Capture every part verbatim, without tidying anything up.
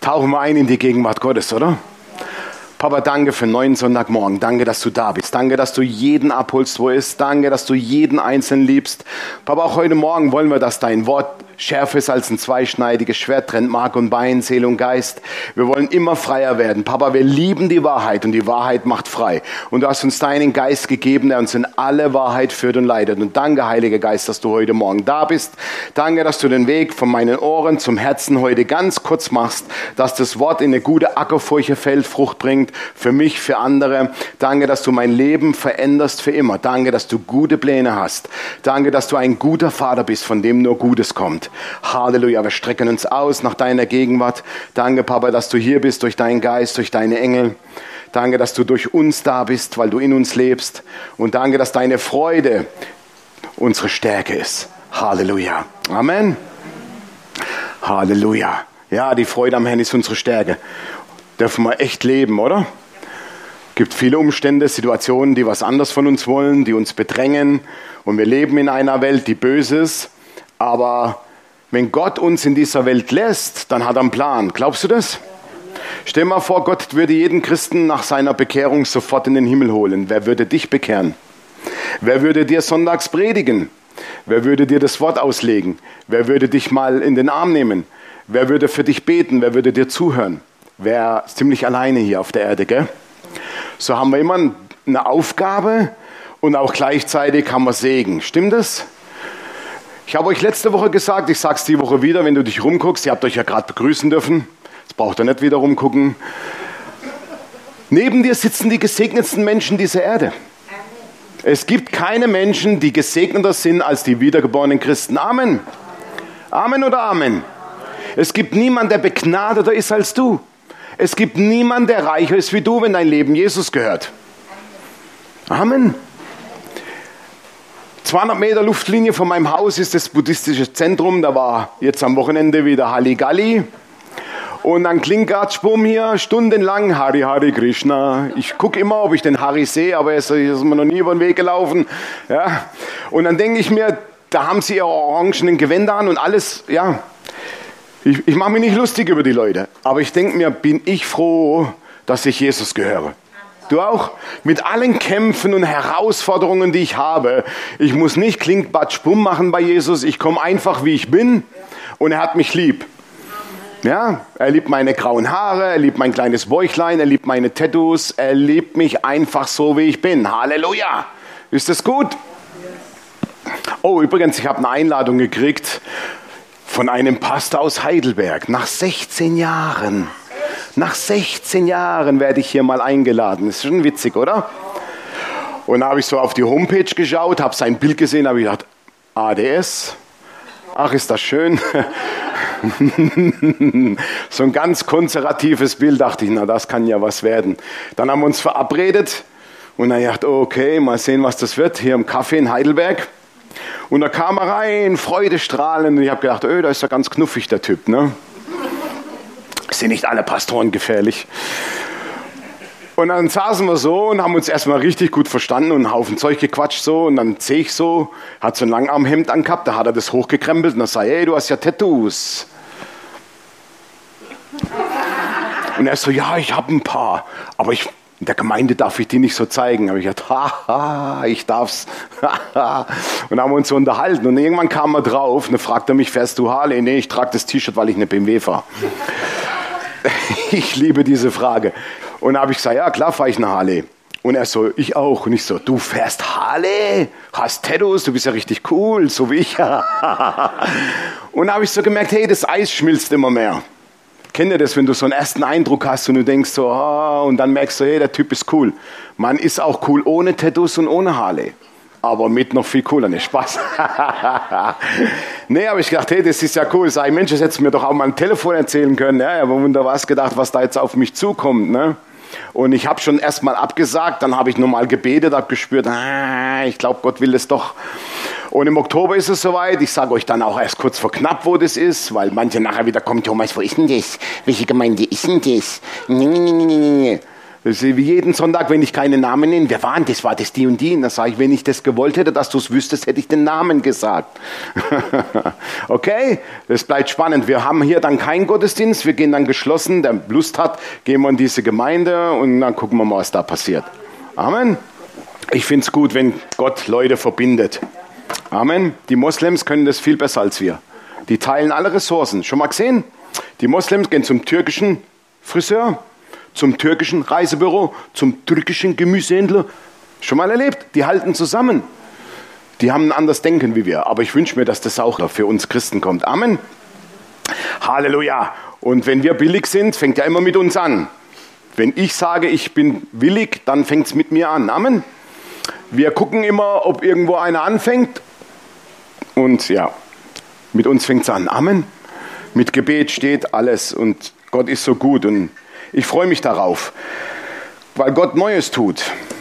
Tauchen wir ein in die Gegenwart Gottes, oder? Papa, danke für einen neuen Sonntagmorgen. Danke, dass du da bist. Danke, dass du jeden abholst, wo er ist. Danke, dass du jeden Einzelnen liebst. Papa, auch heute Morgen wollen wir, dass dein Wort schärfer ist als ein zweischneidiges Schwert, trennt Mark und Bein, Seele und Geist. Wir wollen immer freier werden. Papa, wir lieben die Wahrheit und die Wahrheit macht frei. Und du hast uns deinen Geist gegeben, der uns in alle Wahrheit führt und leitet. Und danke, Heiliger Geist, dass du heute Morgen da bist. Danke, dass du den Weg von meinen Ohren zum Herzen heute ganz kurz machst, dass das Wort in eine gute Ackerfurche fällt, Frucht bringt, für mich, für andere. Danke, dass du mein Leben veränderst für immer. Danke, dass du gute Pläne hast. Danke, dass du ein guter Vater bist, von dem nur Gutes kommt. Halleluja, wir strecken uns aus nach deiner Gegenwart. Danke, Papa, dass du hier bist durch deinen Geist, durch deine Engel. Danke, dass du durch uns da bist, weil du in uns lebst. Und danke, dass deine Freude unsere Stärke ist. Halleluja. Amen. Halleluja. Ja, die Freude am Herrn ist unsere Stärke. Dürfen wir echt leben, oder? Es gibt viele Umstände, Situationen, die was anderes von uns wollen, die uns bedrängen. Und wir leben in einer Welt, die böse ist. Aber wenn Gott uns in dieser Welt lässt, dann hat er einen Plan. Glaubst du das? Stell dir mal vor, Gott würde jeden Christen nach seiner Bekehrung sofort in den Himmel holen. Wer würde dich bekehren? Wer würde dir sonntags predigen? Wer würde dir das Wort auslegen? Wer würde dich mal in den Arm nehmen? Wer würde für dich beten? Wer würde dir zuhören? Wer ist ziemlich alleine hier auf der Erde, gell? So haben wir immer eine Aufgabe und auch gleichzeitig haben wir Segen. Stimmt das? Ich habe euch letzte Woche gesagt, ich sage es die Woche wieder, wenn du dich rumguckst, ihr habt euch ja gerade begrüßen dürfen, jetzt braucht ihr nicht wieder rumgucken. Neben dir sitzen die gesegnetsten Menschen dieser Erde. Es gibt keine Menschen, die gesegneter sind als die wiedergeborenen Christen. Amen. Amen oder Amen. Es gibt niemanden, der begnadeter ist als du. Es gibt niemanden, der reicher ist wie du, wenn dein Leben Jesus gehört. Amen. zweihundert Meter Luftlinie von meinem Haus ist das buddhistische Zentrum. Da war jetzt am Wochenende wieder Halligalli. Und dann klingt gerade Spum hier stundenlang Hari Hari Krishna. Ich gucke immer, ob ich den Hari sehe, aber er ist, ist mir noch nie über den Weg gelaufen. Ja. Und dann denke ich mir, da haben sie ihre orangenen Gewänder an und alles. Ja, ich, ich mache mich nicht lustig über die Leute. Aber ich denke mir, bin ich froh, dass ich Jesus gehöre. Du auch? Mit allen Kämpfen und Herausforderungen, die ich habe. Ich muss nicht Klink, Batsch, Bumm machen bei Jesus. Ich komme einfach, wie ich bin. Und er hat mich lieb. Ja, er liebt meine grauen Haare, er liebt mein kleines Bäuchlein, er liebt meine Tattoos. Er liebt mich einfach so, wie ich bin. Halleluja. Ist das gut? Oh, übrigens, ich habe eine Einladung gekriegt von einem Pastor aus Heidelberg. Nach sechzehn Jahren. Nach sechzehn Jahren werde ich hier mal eingeladen. Ist schon witzig, oder? Und da habe ich so auf die Homepage geschaut, habe sein Bild gesehen, habe ich gedacht, A D S, ach ist das schön. So ein ganz konservatives Bild, dachte ich, na das kann ja was werden. Dann haben wir uns verabredet und dann dachte ich, okay, mal sehen, was das wird, hier im Café in Heidelberg. Und da kam er rein, freudestrahlend und ich habe gedacht, öh, da ist ja ganz knuffig der Typ, ne? Sind nicht alle Pastoren gefährlich. Und dann saßen wir so und haben uns erstmal richtig gut verstanden und einen Haufen Zeug gequatscht so. Und dann sehe ich so, hat so ein Langarmhemd angehabt, da hat er das hochgekrempelt und dann sagt, hey, du hast ja Tattoos. Und er so, ja, ich habe ein paar, aber ich, in der Gemeinde darf ich die nicht so zeigen. Aber ich dachte, haha, ich darf's. Und dann haben wir uns so unterhalten und irgendwann kam er drauf und dann fragte er mich, fährst du Harley? Nee, ich trage das T-Shirt, weil ich eine B M W fahre. Ich liebe diese Frage. Und dann habe ich gesagt, ja klar fahre ich eine Harley. Und er so, ich auch. Und ich so, du fährst Harley? Hast Tattoos? Du bist ja richtig cool, so wie ich. Und dann habe ich so gemerkt, hey, das Eis schmilzt immer mehr. Kennt ihr das, wenn du so einen ersten Eindruck hast und du denkst so, oh, und dann merkst du, hey, der Typ ist cool. Man ist auch cool ohne Tattoos und ohne Harley. Aber mit noch viel cooler, ne Spaß. Nee, habe ich gedacht, hey, das ist ja cool. Sag ich, Mensch, das hättest du mir doch auch mal am Telefon erzählen können. Ja, ich habe wunderbar was gedacht, was da jetzt auf mich zukommt. Ne? Und ich habe schon erst mal abgesagt, dann habe ich nochmal gebetet, habe gespürt, ah, ich glaube, Gott will es doch. Und im Oktober ist es soweit. Ich sage euch dann auch erst kurz vor knapp, wo das ist, weil manche nachher wieder kommen, Thomas, wo ist denn das? Welche Gemeinde ist denn das? Nee, nee, nee, nee, nee. Das ist wie jeden Sonntag, wenn ich keinen Namen nenne. Wer war denn das? War das die und die? Und dann sage ich, wenn ich das gewollt hätte, dass du es wüsstest, hätte ich den Namen gesagt. Okay? Das bleibt spannend. Wir haben hier dann keinen Gottesdienst. Wir gehen dann geschlossen. Der Lust hat, gehen wir in diese Gemeinde und dann gucken wir mal, was da passiert. Amen. Ich finde es gut, wenn Gott Leute verbindet. Amen. Die Moslems können das viel besser als wir. Die teilen alle Ressourcen. Schon mal gesehen? Die Moslems gehen zum türkischen Friseur, zum türkischen Reisebüro, zum türkischen Gemüsehändler. Schon mal erlebt? Die halten zusammen. Die haben ein anderes Denken wie wir. Aber ich wünsche mir, dass das auch für uns Christen kommt. Amen. Halleluja. Und wenn wir billig sind, fängt ja immer mit uns an. Wenn ich sage, ich bin willig, dann fängt es mit mir an. Amen. Wir gucken immer, ob irgendwo einer anfängt. Und ja, mit uns fängt es an. Amen. Mit Gebet steht alles und Gott ist so gut und ich freue mich darauf, weil Gott Neues tut.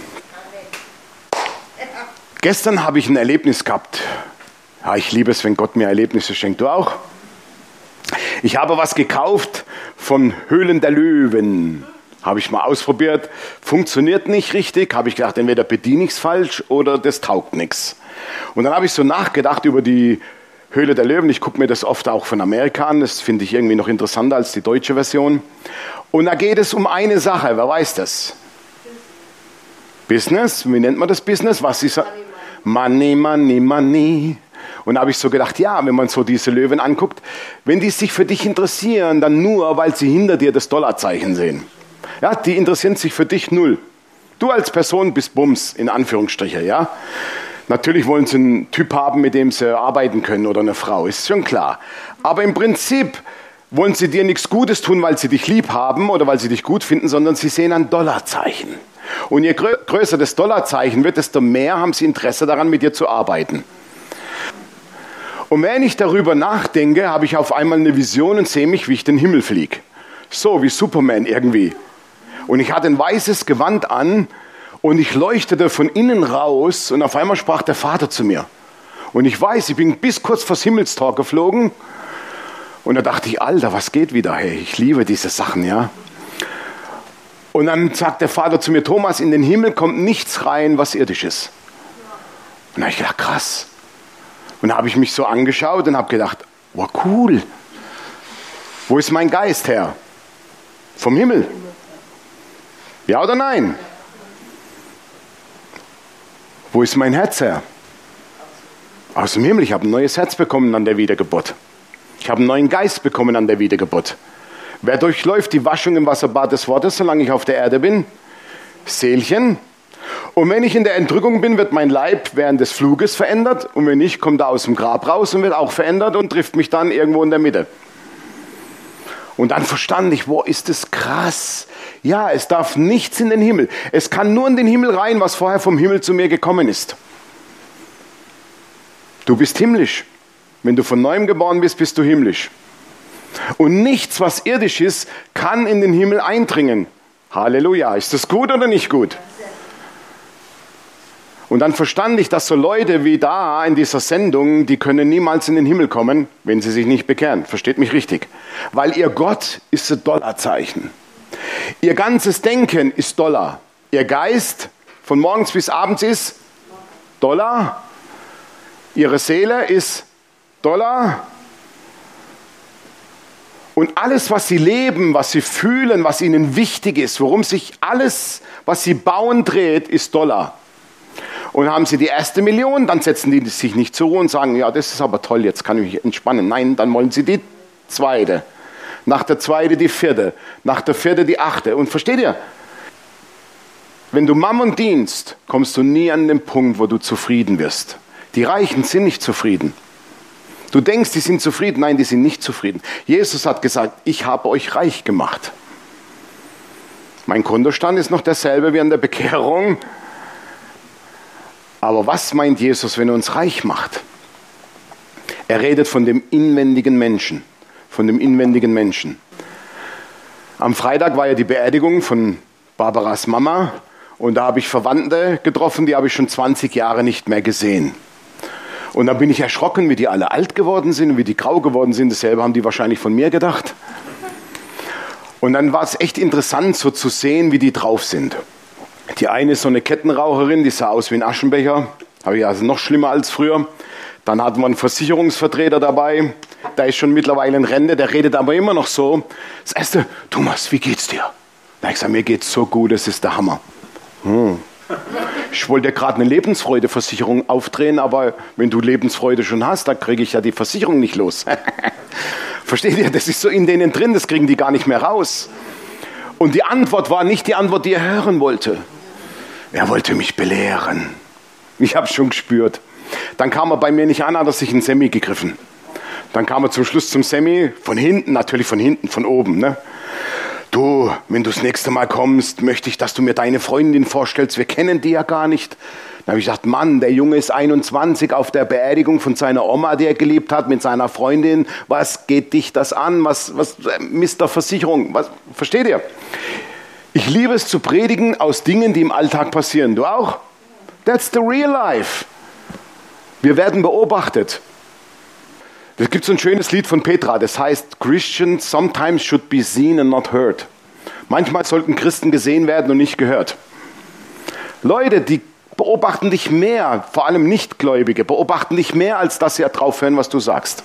Gestern habe ich ein Erlebnis gehabt. Ja, ich liebe es, wenn Gott mir Erlebnisse schenkt. Du auch? Ich habe was gekauft von Höhlen der Löwen. Habe ich mal ausprobiert. Funktioniert nicht richtig. Habe ich gedacht, entweder bediene ich es falsch oder das taugt nichts. Und dann habe ich so nachgedacht über die Höhle der Löwen. Ich gucke mir das oft auch von Amerika an. Das finde ich irgendwie noch interessanter als die deutsche Version. Und da geht es um eine Sache. Wer weiß das? Business. Wie nennt man das Business? Was ist Money, Money, Money. Und da habe ich so gedacht, ja, wenn man so diese Löwen anguckt, wenn die sich für dich interessieren, dann nur, weil sie hinter dir das Dollarzeichen sehen. Ja, die interessieren sich für dich null. Du als Person bist Bums, in Anführungsstriche, ja. Natürlich wollen sie einen Typ haben, mit dem sie arbeiten können oder eine Frau, ist schon klar. Aber im Prinzip wollen sie dir nichts Gutes tun, weil sie dich lieb haben oder weil sie dich gut finden, sondern sie sehen ein Dollarzeichen. Und je grö- größer das Dollarzeichen wird, desto mehr haben sie Interesse daran, mit dir zu arbeiten. Und wenn ich darüber nachdenke, habe ich auf einmal eine Vision und sehe mich, wie ich den Himmel fliege. So wie Superman irgendwie. Und ich hatte ein weißes Gewand an und ich leuchtete von innen raus und auf einmal sprach der Vater zu mir. Und ich weiß, ich bin bis kurz vors Himmelstor geflogen und da dachte ich, Alter, was geht wieder? Hey, ich liebe diese Sachen, ja. Und dann sagt der Vater zu mir, Thomas, in den Himmel kommt nichts rein, was irdisch ist. Und da habe ich gedacht, krass. Und da habe ich mich so angeschaut und habe gedacht, wow, cool. Wo ist mein Geist her? Vom Himmel. Ja oder nein? Wo ist mein Herz her? Aus dem Himmel. Ich habe ein neues Herz bekommen an der Wiedergeburt. Ich habe einen neuen Geist bekommen an der Wiedergeburt. Wer durchläuft die Waschung im Wasserbad des Wortes, solange ich auf der Erde bin? Seelchen. Und wenn ich in der Entrückung bin, wird mein Leib während des Fluges verändert. Und wenn nicht, kommt er aus dem Grab raus und wird auch verändert und trifft mich dann irgendwo in der Mitte. Und dann verstand ich, wo ist das krass. Ja, es darf nichts in den Himmel. Es kann nur in den Himmel rein, was vorher vom Himmel zu mir gekommen ist. Du bist himmlisch. Wenn du von neuem geboren bist, bist du himmlisch. Und nichts, was irdisch ist, kann in den Himmel eindringen. Halleluja. Ist das gut oder nicht gut? Und dann verstand ich, dass so Leute wie da in dieser Sendung, die können niemals in den Himmel kommen, wenn sie sich nicht bekehren. Versteht mich richtig. Weil ihr Gott ist ein Dollarzeichen. Ihr ganzes Denken ist Dollar. Ihr Geist von morgens bis abends ist Dollar. Ihre Seele ist Dollar. Und alles, was sie leben, was sie fühlen, was ihnen wichtig ist, worum sich alles, was sie bauen, dreht, ist Dollar. Und haben sie die erste Million, dann setzen die sich nicht zur Ruhe und sagen, ja, das ist aber toll, jetzt kann ich mich entspannen. Nein, dann wollen sie die zweite. Nach der zweite die vierte. Nach der vierte die achte. Und versteht ihr? Wenn du Mammon dienst, kommst du nie an den Punkt, wo du zufrieden wirst. Die Reichen sind nicht zufrieden. Du denkst, die sind zufrieden. Nein, die sind nicht zufrieden. Jesus hat gesagt, ich habe euch reich gemacht. Mein Kontostand ist noch derselbe wie an der Bekehrung. Aber was meint Jesus, wenn er uns reich macht? Er redet von dem inwendigen Menschen. Von dem inwendigen Menschen. Am Freitag war ja die Beerdigung von Barbaras Mama. Und da habe ich Verwandte getroffen, die habe ich schon zwanzig Jahre nicht mehr gesehen. Und dann bin ich erschrocken, wie die alle alt geworden sind und wie die grau geworden sind. Dasselbe haben die wahrscheinlich von mir gedacht. Und dann war es echt interessant, so zu sehen, wie die drauf sind. Die eine ist so eine Kettenraucherin, die sah aus wie ein Aschenbecher. Habe ich also noch schlimmer als früher. Dann hatten wir einen Versicherungsvertreter dabei. Der ist schon mittlerweile in Rente, der redet aber immer noch so. Das erste, Thomas, wie geht's dir? Da habe ich gesagt, mir geht's so gut, das ist der Hammer. Hm. Ich wollte gerade eine Lebensfreudeversicherung aufdrehen, aber wenn du Lebensfreude schon hast, dann kriege ich ja die Versicherung nicht los. Versteht ihr? Das ist so in denen drin, das kriegen die gar nicht mehr raus. Und die Antwort war nicht die Antwort, die er hören wollte. Er wollte mich belehren. Ich habe es schon gespürt. Dann kam er bei mir nicht an, hat er sich ein Semi gegriffen. Dann kam er zum Schluss zum Semi, von hinten, natürlich von hinten, von oben. Ne? Du, wenn du das nächste Mal kommst, möchte ich, dass du mir deine Freundin vorstellst. Wir kennen die ja gar nicht. Dann habe ich gesagt, Mann, der Junge ist einundzwanzig auf der Beerdigung von seiner Oma, die er geliebt hat, mit seiner Freundin. Was geht dich das an? Was, was, Mister Versicherung, was, versteht ihr? Ich liebe es zu predigen aus Dingen, die im Alltag passieren. Du auch? That's the real life. Wir werden beobachtet. Es gibt so ein schönes Lied von Petra, das heißt, Christians sometimes should be seen and not heard. Manchmal sollten Christen gesehen werden und nicht gehört. Leute, die beobachten dich mehr, vor allem Nichtgläubige, beobachten dich mehr, als dass sie drauf hören, was du sagst.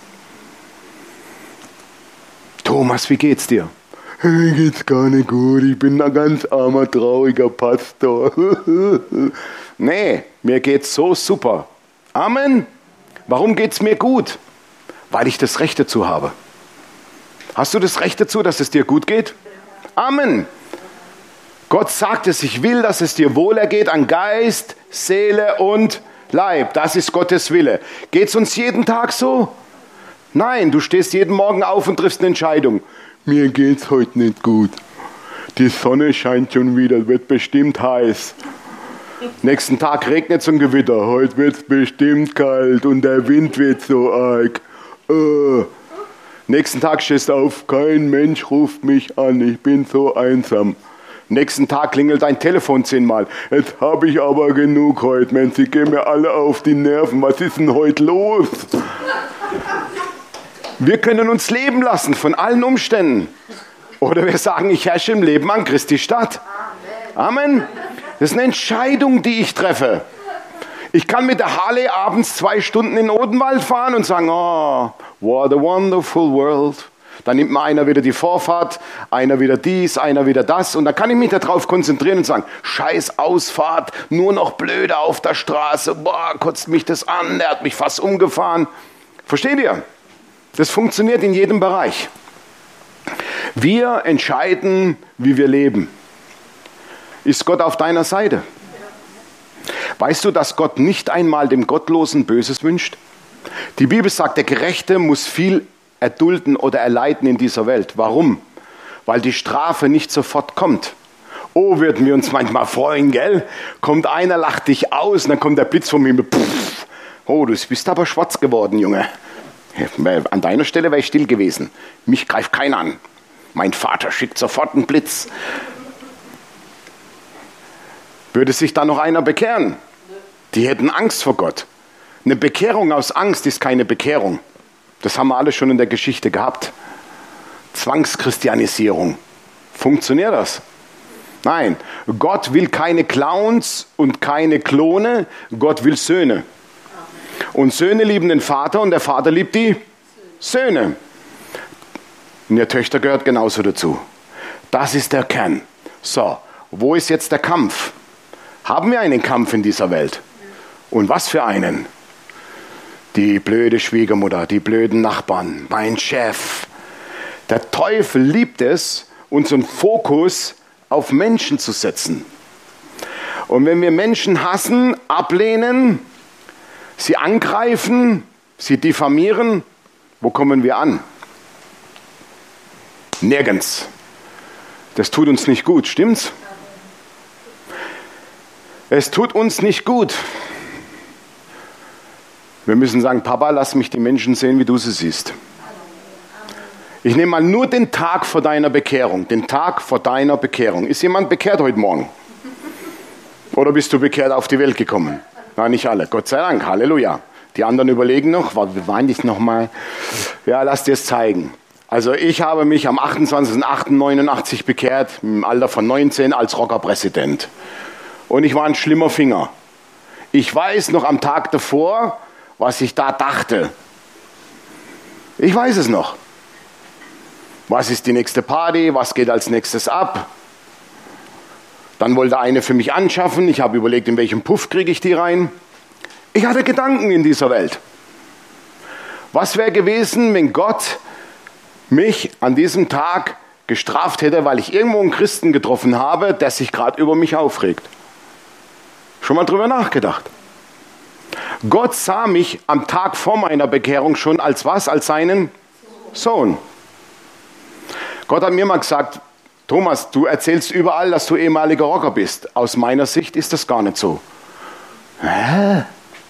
Thomas, wie geht's dir? Mir geht's gar nicht gut, ich bin ein ganz armer, trauriger Pastor. Nee, mir geht's so super. Amen. Warum geht's mir gut? Weil ich das Recht dazu habe. Hast du das Recht dazu, dass es dir gut geht? Amen. Gott sagt es, ich will, dass es dir wohlergeht an Geist, Seele und Leib. Das ist Gottes Wille. Geht es uns jeden Tag so? Nein, du stehst jeden Morgen auf und triffst eine Entscheidung. Mir geht's heute nicht gut. Die Sonne scheint schon wieder, wird bestimmt heiß. Nächsten Tag regnet es und Gewitter. Heute wird es bestimmt kalt und der Wind wird so arg. Äh. Nächsten Tag stehst du auf, kein Mensch ruft mich an, ich bin so einsam. Nächsten Tag klingelt dein Telefon zehnmal. Jetzt habe ich aber genug heute, Mensch, sie gehen mir alle auf die Nerven. Was ist denn heute los? Wir können uns leben lassen von allen Umständen. Oder wir sagen, ich herrsche im Leben an Christi Stadt. Amen. Das ist eine Entscheidung, die ich treffe. Ich kann mit der Harley abends zwei Stunden in den Odenwald fahren und sagen, oh, what a wonderful world. Dann nimmt mir einer wieder die Vorfahrt, einer wieder dies, einer wieder das. Und dann kann ich mich darauf konzentrieren und sagen, scheiß Ausfahrt, nur noch blöde auf der Straße. Boah, kotzt mich das an, der hat mich fast umgefahren. Versteht ihr? Das funktioniert in jedem Bereich. Wir entscheiden, wie wir leben. Ist Gott auf deiner Seite? Weißt du, dass Gott nicht einmal dem Gottlosen Böses wünscht? Die Bibel sagt, der Gerechte muss viel erdulden oder erleiden in dieser Welt. Warum? Weil die Strafe nicht sofort kommt. Oh, würden wir uns manchmal freuen, gell? Kommt einer, lacht dich aus und dann kommt der Blitz vom Himmel. Pff. Oh, du bist aber schwarz geworden, Junge. An deiner Stelle wäre ich still gewesen. Mich greift keiner an. Mein Vater schickt sofort einen Blitz. Würde sich da noch einer bekehren? Die hätten Angst vor Gott. Eine Bekehrung aus Angst ist keine Bekehrung. Das haben wir alle schon in der Geschichte gehabt. Zwangschristianisierung. Funktioniert das? Nein, Gott will keine Clowns und keine Klone. Gott will Söhne. Und Söhne lieben den Vater und der Vater liebt die Söhne. Und die Töchter gehört genauso dazu. Das ist der Kern. So, wo ist jetzt der Kampf? Haben wir einen Kampf in dieser Welt? Und was für einen? Die blöde Schwiegermutter, die blöden Nachbarn, mein Chef. Der Teufel liebt es, unseren Fokus auf Menschen zu setzen. Und wenn wir Menschen hassen, ablehnen, sie angreifen, sie diffamieren, wo kommen wir an? Nirgends. Das tut uns nicht gut, stimmt's? Es tut uns nicht gut. Wir müssen sagen, Papa, lass mich die Menschen sehen, wie du sie siehst. Ich nehme mal nur den Tag vor deiner Bekehrung. Den Tag vor deiner Bekehrung. Ist jemand bekehrt heute Morgen? Oder bist du bekehrt auf die Welt gekommen? Nein, nicht alle. Gott sei Dank. Halleluja. Die anderen überlegen noch, wie waren die nochmal? Ja, lass dir es zeigen. Also ich habe mich am achtundzwanzigsten achten neunundachtzig bekehrt, im Alter von neunzehn als Rockerpräsident. Und ich war ein schlimmer Finger. Ich weiß noch am Tag davor, was ich da dachte. Ich weiß es noch. Was ist die nächste Party? Was geht als nächstes ab? Dann wollte eine für mich anschaffen. Ich habe überlegt, in welchem Puff kriege ich die rein. Ich hatte Gedanken in dieser Welt. Was wäre gewesen, wenn Gott mich an diesem Tag gestraft hätte, weil ich irgendwo einen Christen getroffen habe, der sich gerade über mich aufregt? Schon mal drüber nachgedacht. Gott sah mich am Tag vor meiner Bekehrung schon als was? Als seinen Sohn. Gott hat mir mal gesagt, Thomas, du erzählst überall, dass du ehemaliger Rocker bist. Aus meiner Sicht ist das gar nicht so. Hä?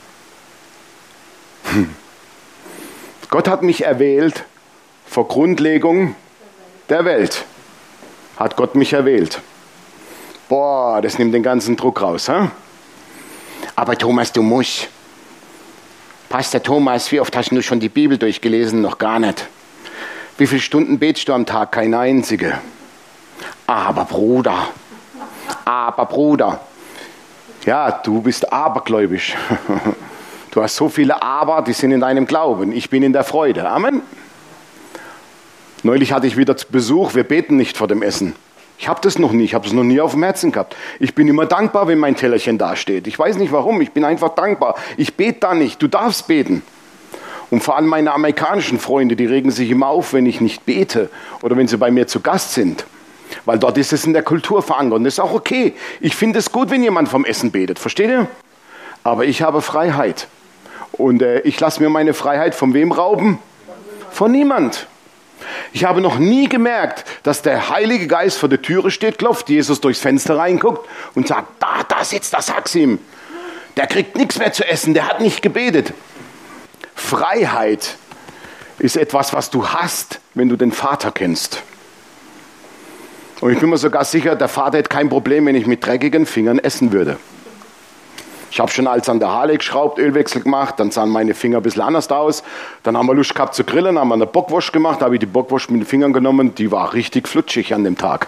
Hm. Gott hat mich erwählt vor Grundlegung der Welt. Hat Gott mich erwählt. Boah, das nimmt den ganzen Druck raus. Hä? Aber Thomas, du musst. Pastor Thomas, wie oft hast du schon die Bibel durchgelesen? Noch gar nicht. Wie viele Stunden betest du am Tag? Keine einzige. Aber Bruder, aber Bruder. Ja, du bist abergläubisch. Du hast so viele Aber, die sind in deinem Glauben. Ich bin in der Freude. Amen. Neulich hatte ich wieder Besuch. Wir beten nicht vor dem Essen. Ich habe das noch nie. Ich habe es noch nie auf dem Herzen gehabt. Ich bin immer dankbar, wenn mein Tellerchen da steht. Ich weiß nicht warum. Ich bin einfach dankbar. Ich bete da nicht. Du darfst beten. Und vor allem meine amerikanischen Freunde, die regen sich immer auf, wenn ich nicht bete oder wenn sie bei mir zu Gast sind. Weil dort ist es in der Kultur verankert. Und das ist auch okay. Ich finde es gut, wenn jemand vom Essen betet. Versteht ihr? Aber ich habe Freiheit. Und äh, ich lasse mir meine Freiheit von wem rauben? Von niemand. Ich habe noch nie gemerkt, dass der Heilige Geist vor der Türe steht, klopft, Jesus durchs Fenster reinguckt und sagt, da, da sitzt, da sag's ihm. Der kriegt nichts mehr zu essen, der hat nicht gebetet. Freiheit ist etwas, was du hast, wenn du den Vater kennst. Und ich bin mir sogar sicher, der Vater hätte kein Problem, wenn ich mit dreckigen Fingern essen würde. Ich habe schon als an der Harley geschraubt, Ölwechsel gemacht, dann sahen meine Finger ein bisschen anders aus. Dann haben wir Lust gehabt zu grillen, haben wir eine Bockwurst gemacht, da habe ich die Bockwurst mit den Fingern genommen, die war richtig flutschig an dem Tag.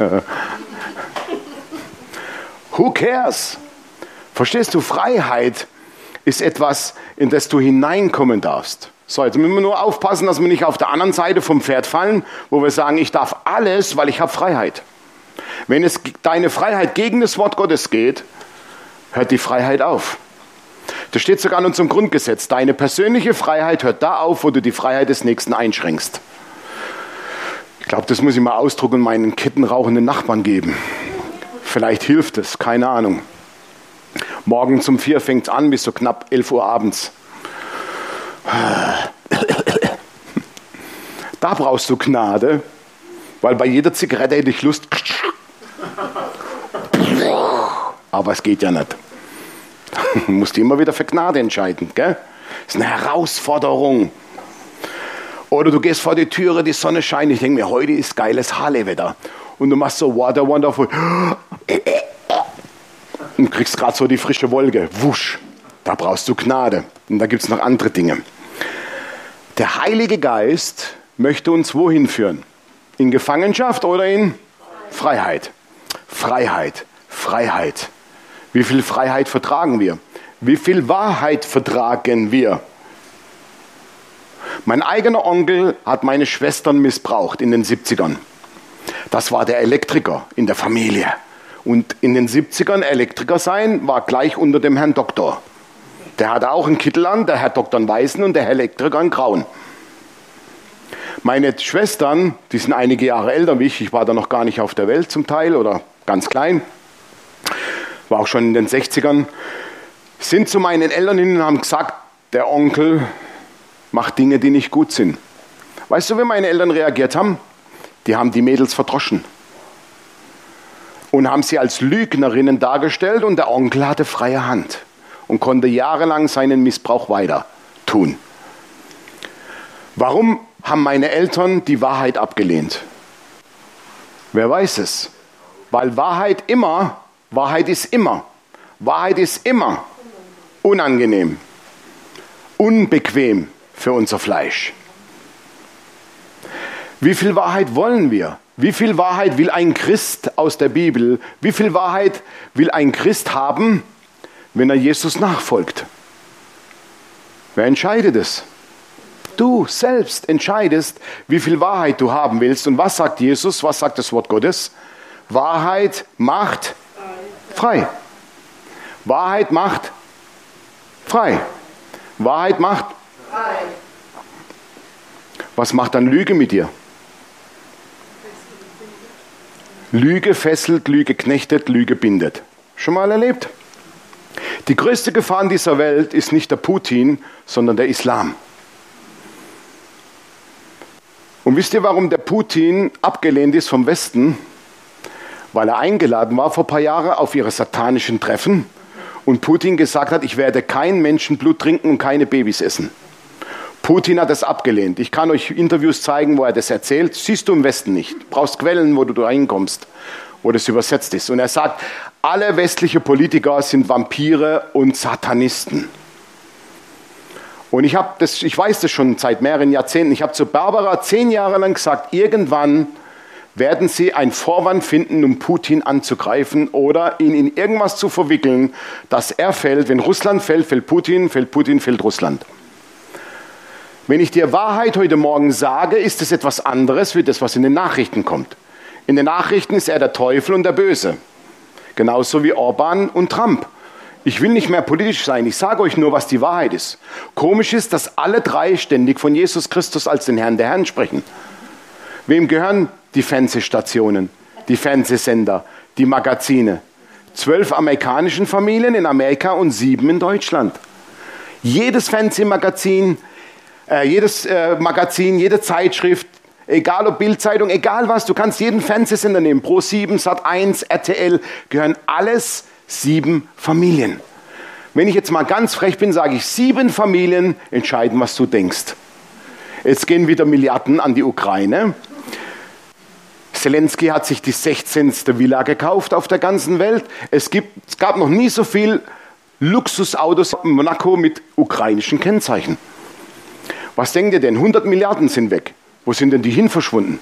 Who cares? Verstehst du, Freiheit ist etwas, in das du hineinkommen darfst. So, jetzt müssen wir nur aufpassen, dass wir nicht auf der anderen Seite vom Pferd fallen, wo wir sagen, ich darf alles, weil ich habe Freiheit. Wenn es deine Freiheit gegen das Wort Gottes geht, hört die Freiheit auf. Das steht sogar in unserem Grundgesetz. Deine persönliche Freiheit hört da auf, wo du die Freiheit des Nächsten einschränkst. Ich glaube, das muss ich mal ausdrucken und meinen kettenrauchenden Nachbarn geben. Vielleicht hilft es, keine Ahnung. Morgen um vier fängt es an, bis so knapp elf Uhr abends. Da brauchst du Gnade, weil bei jeder Zigarette hätte ich Lust. Aber es geht ja nicht. Du musst immer wieder für Gnade entscheiden. Gell? Das ist eine Herausforderung. Oder du gehst vor die Türe, die Sonne scheint. Ich denke mir, heute ist geiles Halle-Wetter. Und du machst so Water Wonderful. Und kriegst gerade so die frische Wolke. Wusch. Da brauchst du Gnade. Und da gibt es noch andere Dinge. Der Heilige Geist möchte uns wohin führen? In Gefangenschaft oder in Freiheit? Freiheit. Freiheit. Wie viel Freiheit vertragen wir? Wie viel Wahrheit vertragen wir? Mein eigener Onkel hat meine Schwestern missbraucht in den siebzigern. Das war der Elektriker in der Familie. Und in den siebzigern Elektriker sein war gleich unter dem Herrn Doktor. Der hatte auch einen Kittel an, der Herr Doktor einen weißen und der Herr Elektriker einen grauen. Meine Schwestern, die sind einige Jahre älter wie ich, ich war da noch gar nicht auf der Welt zum Teil oder ganz klein, war auch schon in den sechzigern, sind zu meinen Eltern hin und haben gesagt, der Onkel macht Dinge, die nicht gut sind. Weißt du, wie meine Eltern reagiert haben? Die haben die Mädels verdroschen und haben sie als Lügnerinnen dargestellt und der Onkel hatte freie Hand und konnte jahrelang seinen Missbrauch weiter tun. Warum haben meine Eltern die Wahrheit abgelehnt? Wer weiß es? Weil Wahrheit immer, Wahrheit ist immer, Wahrheit ist immer unangenehm, unbequem für unser Fleisch. Wie viel Wahrheit wollen wir? Wie viel Wahrheit will ein Christ aus der Bibel? Wie viel Wahrheit will ein Christ haben, wenn er Jesus nachfolgt? Wer entscheidet es? Du selbst entscheidest, wie viel Wahrheit du haben willst. Und was sagt Jesus? Was sagt das Wort Gottes? Wahrheit macht frei. Wahrheit macht frei. Wahrheit macht frei. Was macht dann Lüge mit dir? Lüge fesselt, Lüge knechtet, Lüge bindet. Schon mal erlebt? Die größte Gefahr in dieser Welt ist nicht der Putin, sondern der Islam. Und wisst ihr, warum der Putin abgelehnt ist vom Westen? Weil er eingeladen war vor ein paar Jahren auf ihre satanischen Treffen und Putin gesagt hat, ich werde kein Menschenblut trinken und keine Babys essen. Putin hat das abgelehnt. Ich kann euch Interviews zeigen, wo er das erzählt. Siehst du im Westen nicht. Du brauchst Quellen, wo du reinkommst, wo das übersetzt ist. Und er sagt, alle westliche Politiker sind Vampire und Satanisten. Und ich, hab das, ich weiß das schon seit mehreren Jahrzehnten. Ich habe zu Barbara zehn Jahre lang gesagt, irgendwann werden sie einen Vorwand finden, um Putin anzugreifen oder ihn in irgendwas zu verwickeln, dass er fällt. Wenn Russland fällt, fällt Putin, fällt Putin, fällt Russland. Wenn ich dir Wahrheit heute Morgen sage, ist es etwas anderes, wie das, was in den Nachrichten kommt. In den Nachrichten ist er der Teufel und der Böse. Genauso wie Orban und Trump. Ich will nicht mehr politisch sein, ich sage euch nur, was die Wahrheit ist. Komisch ist, dass alle drei ständig von Jesus Christus als den Herrn der Herren sprechen. Wem gehören die Fernsehstationen, die Fernsehsender, die Magazine? Zwölf amerikanischen Familien in Amerika und sieben in Deutschland. Jedes Fernsehmagazin, äh, jedes äh, Magazin, jede Zeitschrift, egal ob Bildzeitung, egal was, du kannst jeden Fernsehsender nehmen, Pro sieben, Sat eins, R T L, gehören alles sieben Familien. Wenn ich jetzt mal ganz frech bin, sage ich, sieben Familien entscheiden, was du denkst. Jetzt gehen wieder Milliarden an die Ukraine. Zelensky hat sich die sechzehnte Villa gekauft auf der ganzen Welt. Es, gibt, es gab noch nie so viel Luxusautos in Monaco mit ukrainischen Kennzeichen. Was denkt ihr denn? hundert Milliarden sind weg. Wo sind denn die hin verschwunden?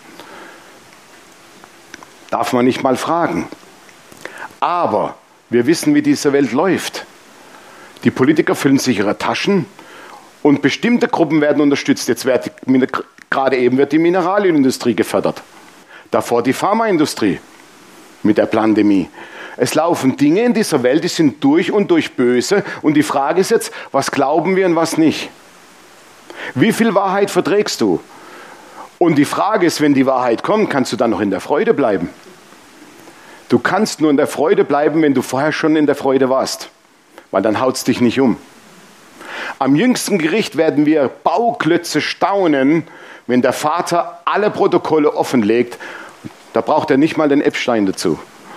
Darf man nicht mal fragen. Aber wir wissen, wie diese Welt läuft. Die Politiker füllen sich ihre Taschen und bestimmte Gruppen werden unterstützt. Jetzt wird die, gerade eben wird die Mineralienindustrie gefördert. Davor die Pharmaindustrie mit der Pandemie. Es laufen Dinge in dieser Welt, die sind durch und durch böse. Und die Frage ist jetzt, was glauben wir und was nicht? Wie viel Wahrheit verträgst du? Und die Frage ist, wenn die Wahrheit kommt, kannst du dann noch in der Freude bleiben? Du kannst nur in der Freude bleiben, wenn du vorher schon in der Freude warst. Weil dann haut es dich nicht um. Am jüngsten Gericht werden wir Bauklötze staunen, wenn der Vater alle Protokolle offenlegt. Da braucht er nicht mal den Epstein dazu.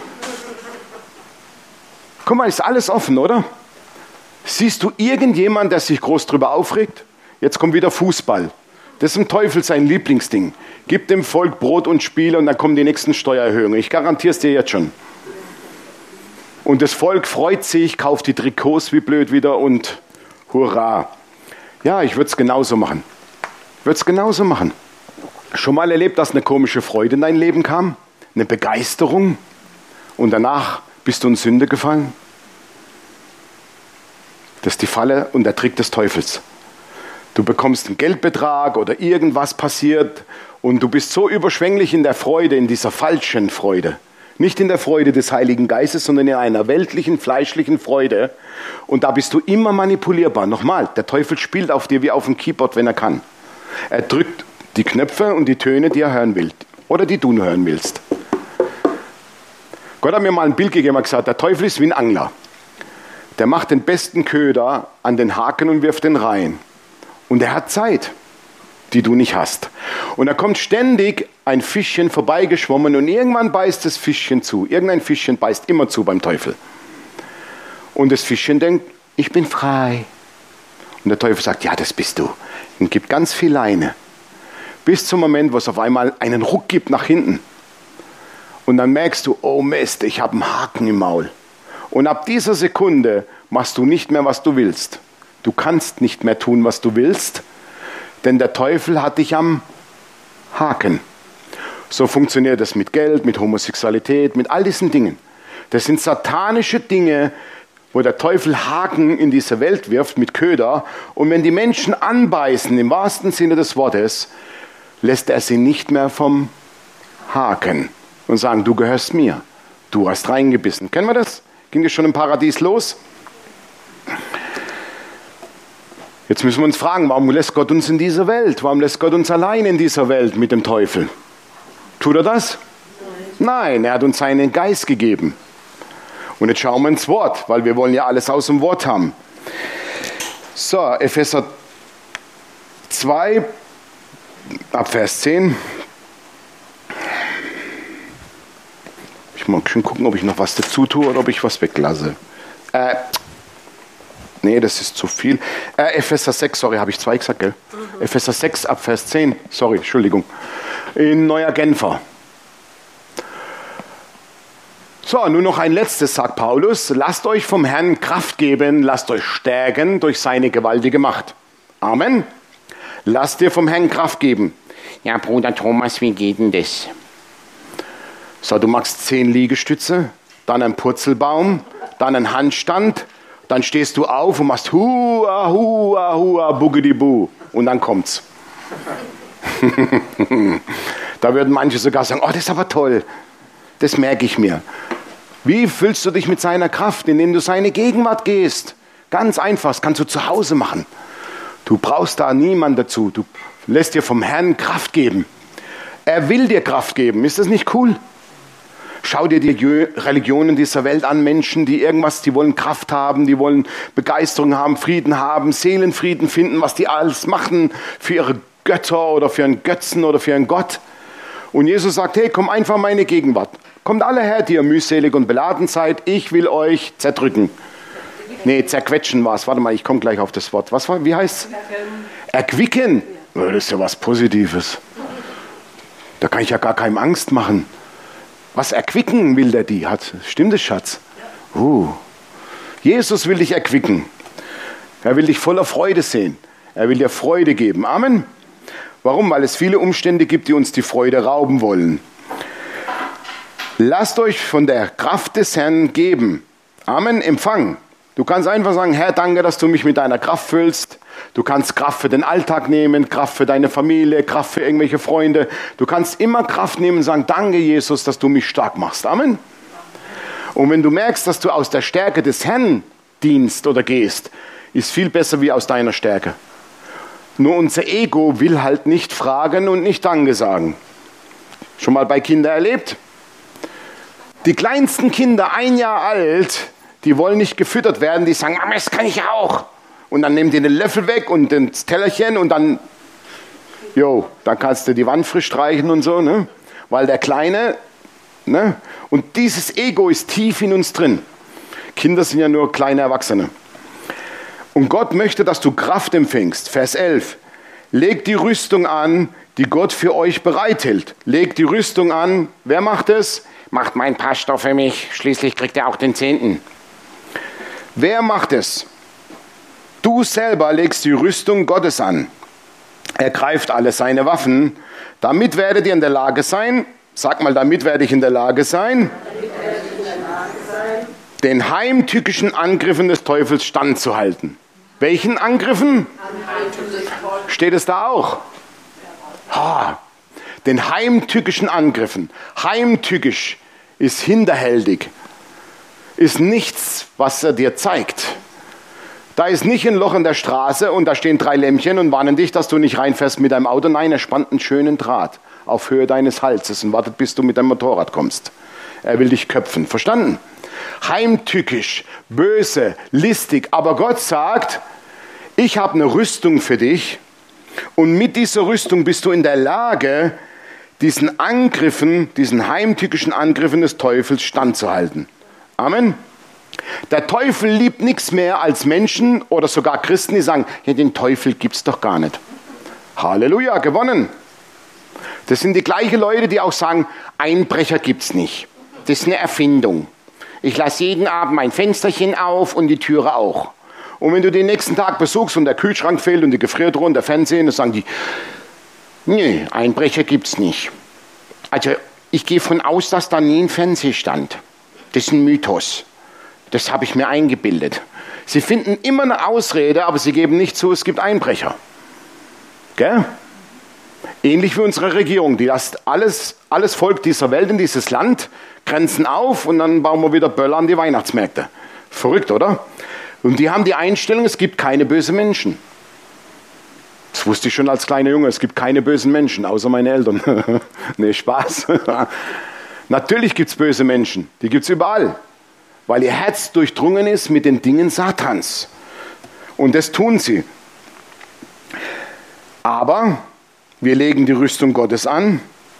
Guck mal, ist alles offen, oder? Siehst du irgendjemand, der sich groß drüber aufregt? Jetzt kommt wieder Fußball. Das ist dem Teufel sein Lieblingsding. Gib dem Volk Brot und Spiele und dann kommen die nächsten Steuererhöhungen. Ich garantiere es dir jetzt schon. Und das Volk freut sich, kauft die Trikots wie blöd wieder und hurra. Ja, ich würde es genauso machen. Ich würde es genauso machen. Schon mal erlebt, dass eine komische Freude in dein Leben kam? Eine Begeisterung? Und danach bist du in Sünde gefallen? Das ist die Falle und der Trick des Teufels. Du bekommst einen Geldbetrag oder irgendwas passiert und du bist so überschwänglich in der Freude, in dieser falschen Freude. Nicht in der Freude des Heiligen Geistes, sondern in einer weltlichen, fleischlichen Freude. Und da bist du immer manipulierbar. Nochmal, der Teufel spielt auf dir wie auf dem Keyboard, wenn er kann. Er drückt die Knöpfe und die Töne, die er hören will. Oder die du nur hören willst. Gott hat mir mal ein Bild gegeben und gesagt, der Teufel ist wie ein Angler. Der macht den besten Köder an den Haken und wirft den rein. Und er hat Zeit, die du nicht hast. Und da kommt ständig ein Fischchen vorbeigeschwommen und irgendwann beißt das Fischchen zu. Irgendein Fischchen beißt immer zu beim Teufel. Und das Fischchen denkt, ich bin frei. Und der Teufel sagt, ja, das bist du. Und gibt ganz viel Leine. Bis zum Moment, wo es auf einmal einen Ruck gibt nach hinten. Und dann merkst du, oh Mist, ich habe einen Haken im Maul. Und ab dieser Sekunde machst du nicht mehr, was du willst. Du kannst nicht mehr tun, was du willst, denn der Teufel hat dich am Haken. So funktioniert das mit Geld, mit Homosexualität, mit all diesen Dingen. Das sind satanische Dinge, wo der Teufel Haken in diese Welt wirft mit Köder. Und wenn die Menschen anbeißen, im wahrsten Sinne des Wortes, lässt er sie nicht mehr vom Haken und sagen, du gehörst mir, du hast reingebissen. Kennen wir das? Ging das schon im Paradies los? Jetzt müssen wir uns fragen, warum lässt Gott uns in dieser Welt? Warum lässt Gott uns allein in dieser Welt mit dem Teufel? Tut er das? Nein, er hat uns seinen Geist gegeben. Und jetzt schauen wir ins Wort, weil wir wollen ja alles aus dem Wort haben. So, Epheser zwei, ab Vers zehn. Ich muss schon gucken, ob ich noch was dazu tue oder ob ich was weglasse. Äh, nee, das ist zu viel. Äh, Epheser sechs, sorry, habe ich zwei gesagt, gell? Mhm. Epheser sechs, ab Vers zehn. Sorry, Entschuldigung. In Neuer Genfer. So, nur noch ein letztes, sagt Paulus. Lasst euch vom Herrn Kraft geben, lasst euch stärken durch seine gewaltige Macht. Amen. Lasst dir vom Herrn Kraft geben. Ja, Bruder Thomas, wie geht denn das? So, du machst zehn Liegestütze, dann einen Purzelbaum, dann einen Handstand, dann stehst du auf und machst Hua, Hua, Hua, Buggidi-Bu. Und dann kommt's. Da würden manche sogar sagen, oh, das ist aber toll. Das merke ich mir. Wie füllst du dich mit seiner Kraft, indem du seine Gegenwart gehst? Ganz einfach, das kannst du zu Hause machen. Du brauchst da niemanden dazu. Du lässt dir vom Herrn Kraft geben. Er will dir Kraft geben. Ist das nicht cool? Schau dir die Religionen dieser Welt an, Menschen, die irgendwas, die wollen Kraft haben, die wollen Begeisterung haben, Frieden haben, Seelenfrieden finden, was die alles machen für ihre Götter oder für einen Götzen oder für einen Gott. Und Jesus sagt, hey, komm einfach in meine Gegenwart. Kommt alle her, die ihr mühselig und beladen seid. Ich will euch zerdrücken. Nee, zerquetschen war es. Warte mal, ich komme gleich auf das Wort. Was war, wie heißt es? Erquicken. Das ist ja was Positives. Da kann ich ja gar keinem Angst machen. Was erquicken will der die? Hat, stimmt es, Schatz? Uh. Jesus will dich erquicken. Er will dich voller Freude sehen. Er will dir Freude geben. Amen. Warum? Weil es viele Umstände gibt, die uns die Freude rauben wollen. Lasst euch von der Kraft des Herrn geben. Amen, empfangen. Du kannst einfach sagen, Herr, danke, dass du mich mit deiner Kraft füllst. Du kannst Kraft für den Alltag nehmen, Kraft für deine Familie, Kraft für irgendwelche Freunde. Du kannst immer Kraft nehmen und sagen, danke Jesus, dass du mich stark machst. Amen. Und wenn du merkst, dass du aus der Stärke des Herrn dienst oder gehst, ist viel besser wie aus deiner Stärke. Nur unser Ego will halt nicht fragen und nicht Danke sagen. Schon mal bei Kindern erlebt? Die kleinsten Kinder, ein Jahr alt, die wollen nicht gefüttert werden, die sagen, Mama, das kann ich auch. Und dann nehmen die den Löffel weg und das Tellerchen und dann, jo, dann kannst du die Wand frisch streichen und so, ne? Weil der Kleine, ne? Und dieses Ego ist tief in uns drin. Kinder sind ja nur kleine Erwachsene. Und Gott möchte, dass du Kraft empfängst. Vers elf. Legt die Rüstung an, die Gott für euch bereithält. Legt die Rüstung an. Wer macht es? Macht mein Pastor für mich. Schließlich kriegt er auch den Zehnten. Wer macht es? Du selber legst die Rüstung Gottes an. Er greift alle seine Waffen. Damit werdet ihr in der Lage sein. Sag mal, damit werde ich in der Lage sein. Den heimtückischen Angriffen des Teufels standzuhalten. Welchen Angriffen? Steht es da auch? Ha, den heimtückischen Angriffen. Heimtückisch ist hinterhältig. Ist nichts, was er dir zeigt. Da ist nicht ein Loch in der Straße und da stehen drei Lämpchen und warnen dich, dass du nicht reinfährst mit deinem Auto. Nein, er spannt einen schönen Draht auf Höhe deines Halses und wartet, bis du mit deinem Motorrad kommst. Er will dich köpfen. Verstanden? Heimtückisch, böse, listig. Aber Gott sagt, ich habe eine Rüstung für dich und mit dieser Rüstung bist du in der Lage, diesen Angriffen, diesen heimtückischen Angriffen des Teufels standzuhalten. Amen. Der Teufel liebt nichts mehr als Menschen oder sogar Christen, die sagen, ja, den Teufel gibt es doch gar nicht. Halleluja, gewonnen. Das sind die gleichen Leute, die auch sagen, Einbrecher gibt es nicht. Das ist eine Erfindung. Ich lasse jeden Abend mein Fensterchen auf und die Türe auch. Und wenn du den nächsten Tag besuchst und der Kühlschrank fehlt und die Gefriertruhe und der Fernseher, dann sagen die, nee, Einbrecher gibt es nicht. Also ich gehe von aus, dass da nie ein Fernseher stand. Das ist ein Mythos. Das habe ich mir eingebildet. Sie finden immer eine Ausrede, aber sie geben nicht zu, es gibt Einbrecher. Gell? Ähnlich wie unsere Regierung, die lässt alles, alles Volk dieser Welt in dieses Land, Grenzen auf und dann bauen wir wieder Böller an die Weihnachtsmärkte. Verrückt, oder? Und die haben die Einstellung, es gibt keine bösen Menschen. Das wusste ich schon als kleiner Junge, es gibt keine bösen Menschen, außer meine Eltern. Nee, Spaß. Natürlich gibt es böse Menschen, die gibt es überall. Weil ihr Herz durchdrungen ist mit den Dingen Satans. Und das tun sie. Aber wir legen die Rüstung Gottes an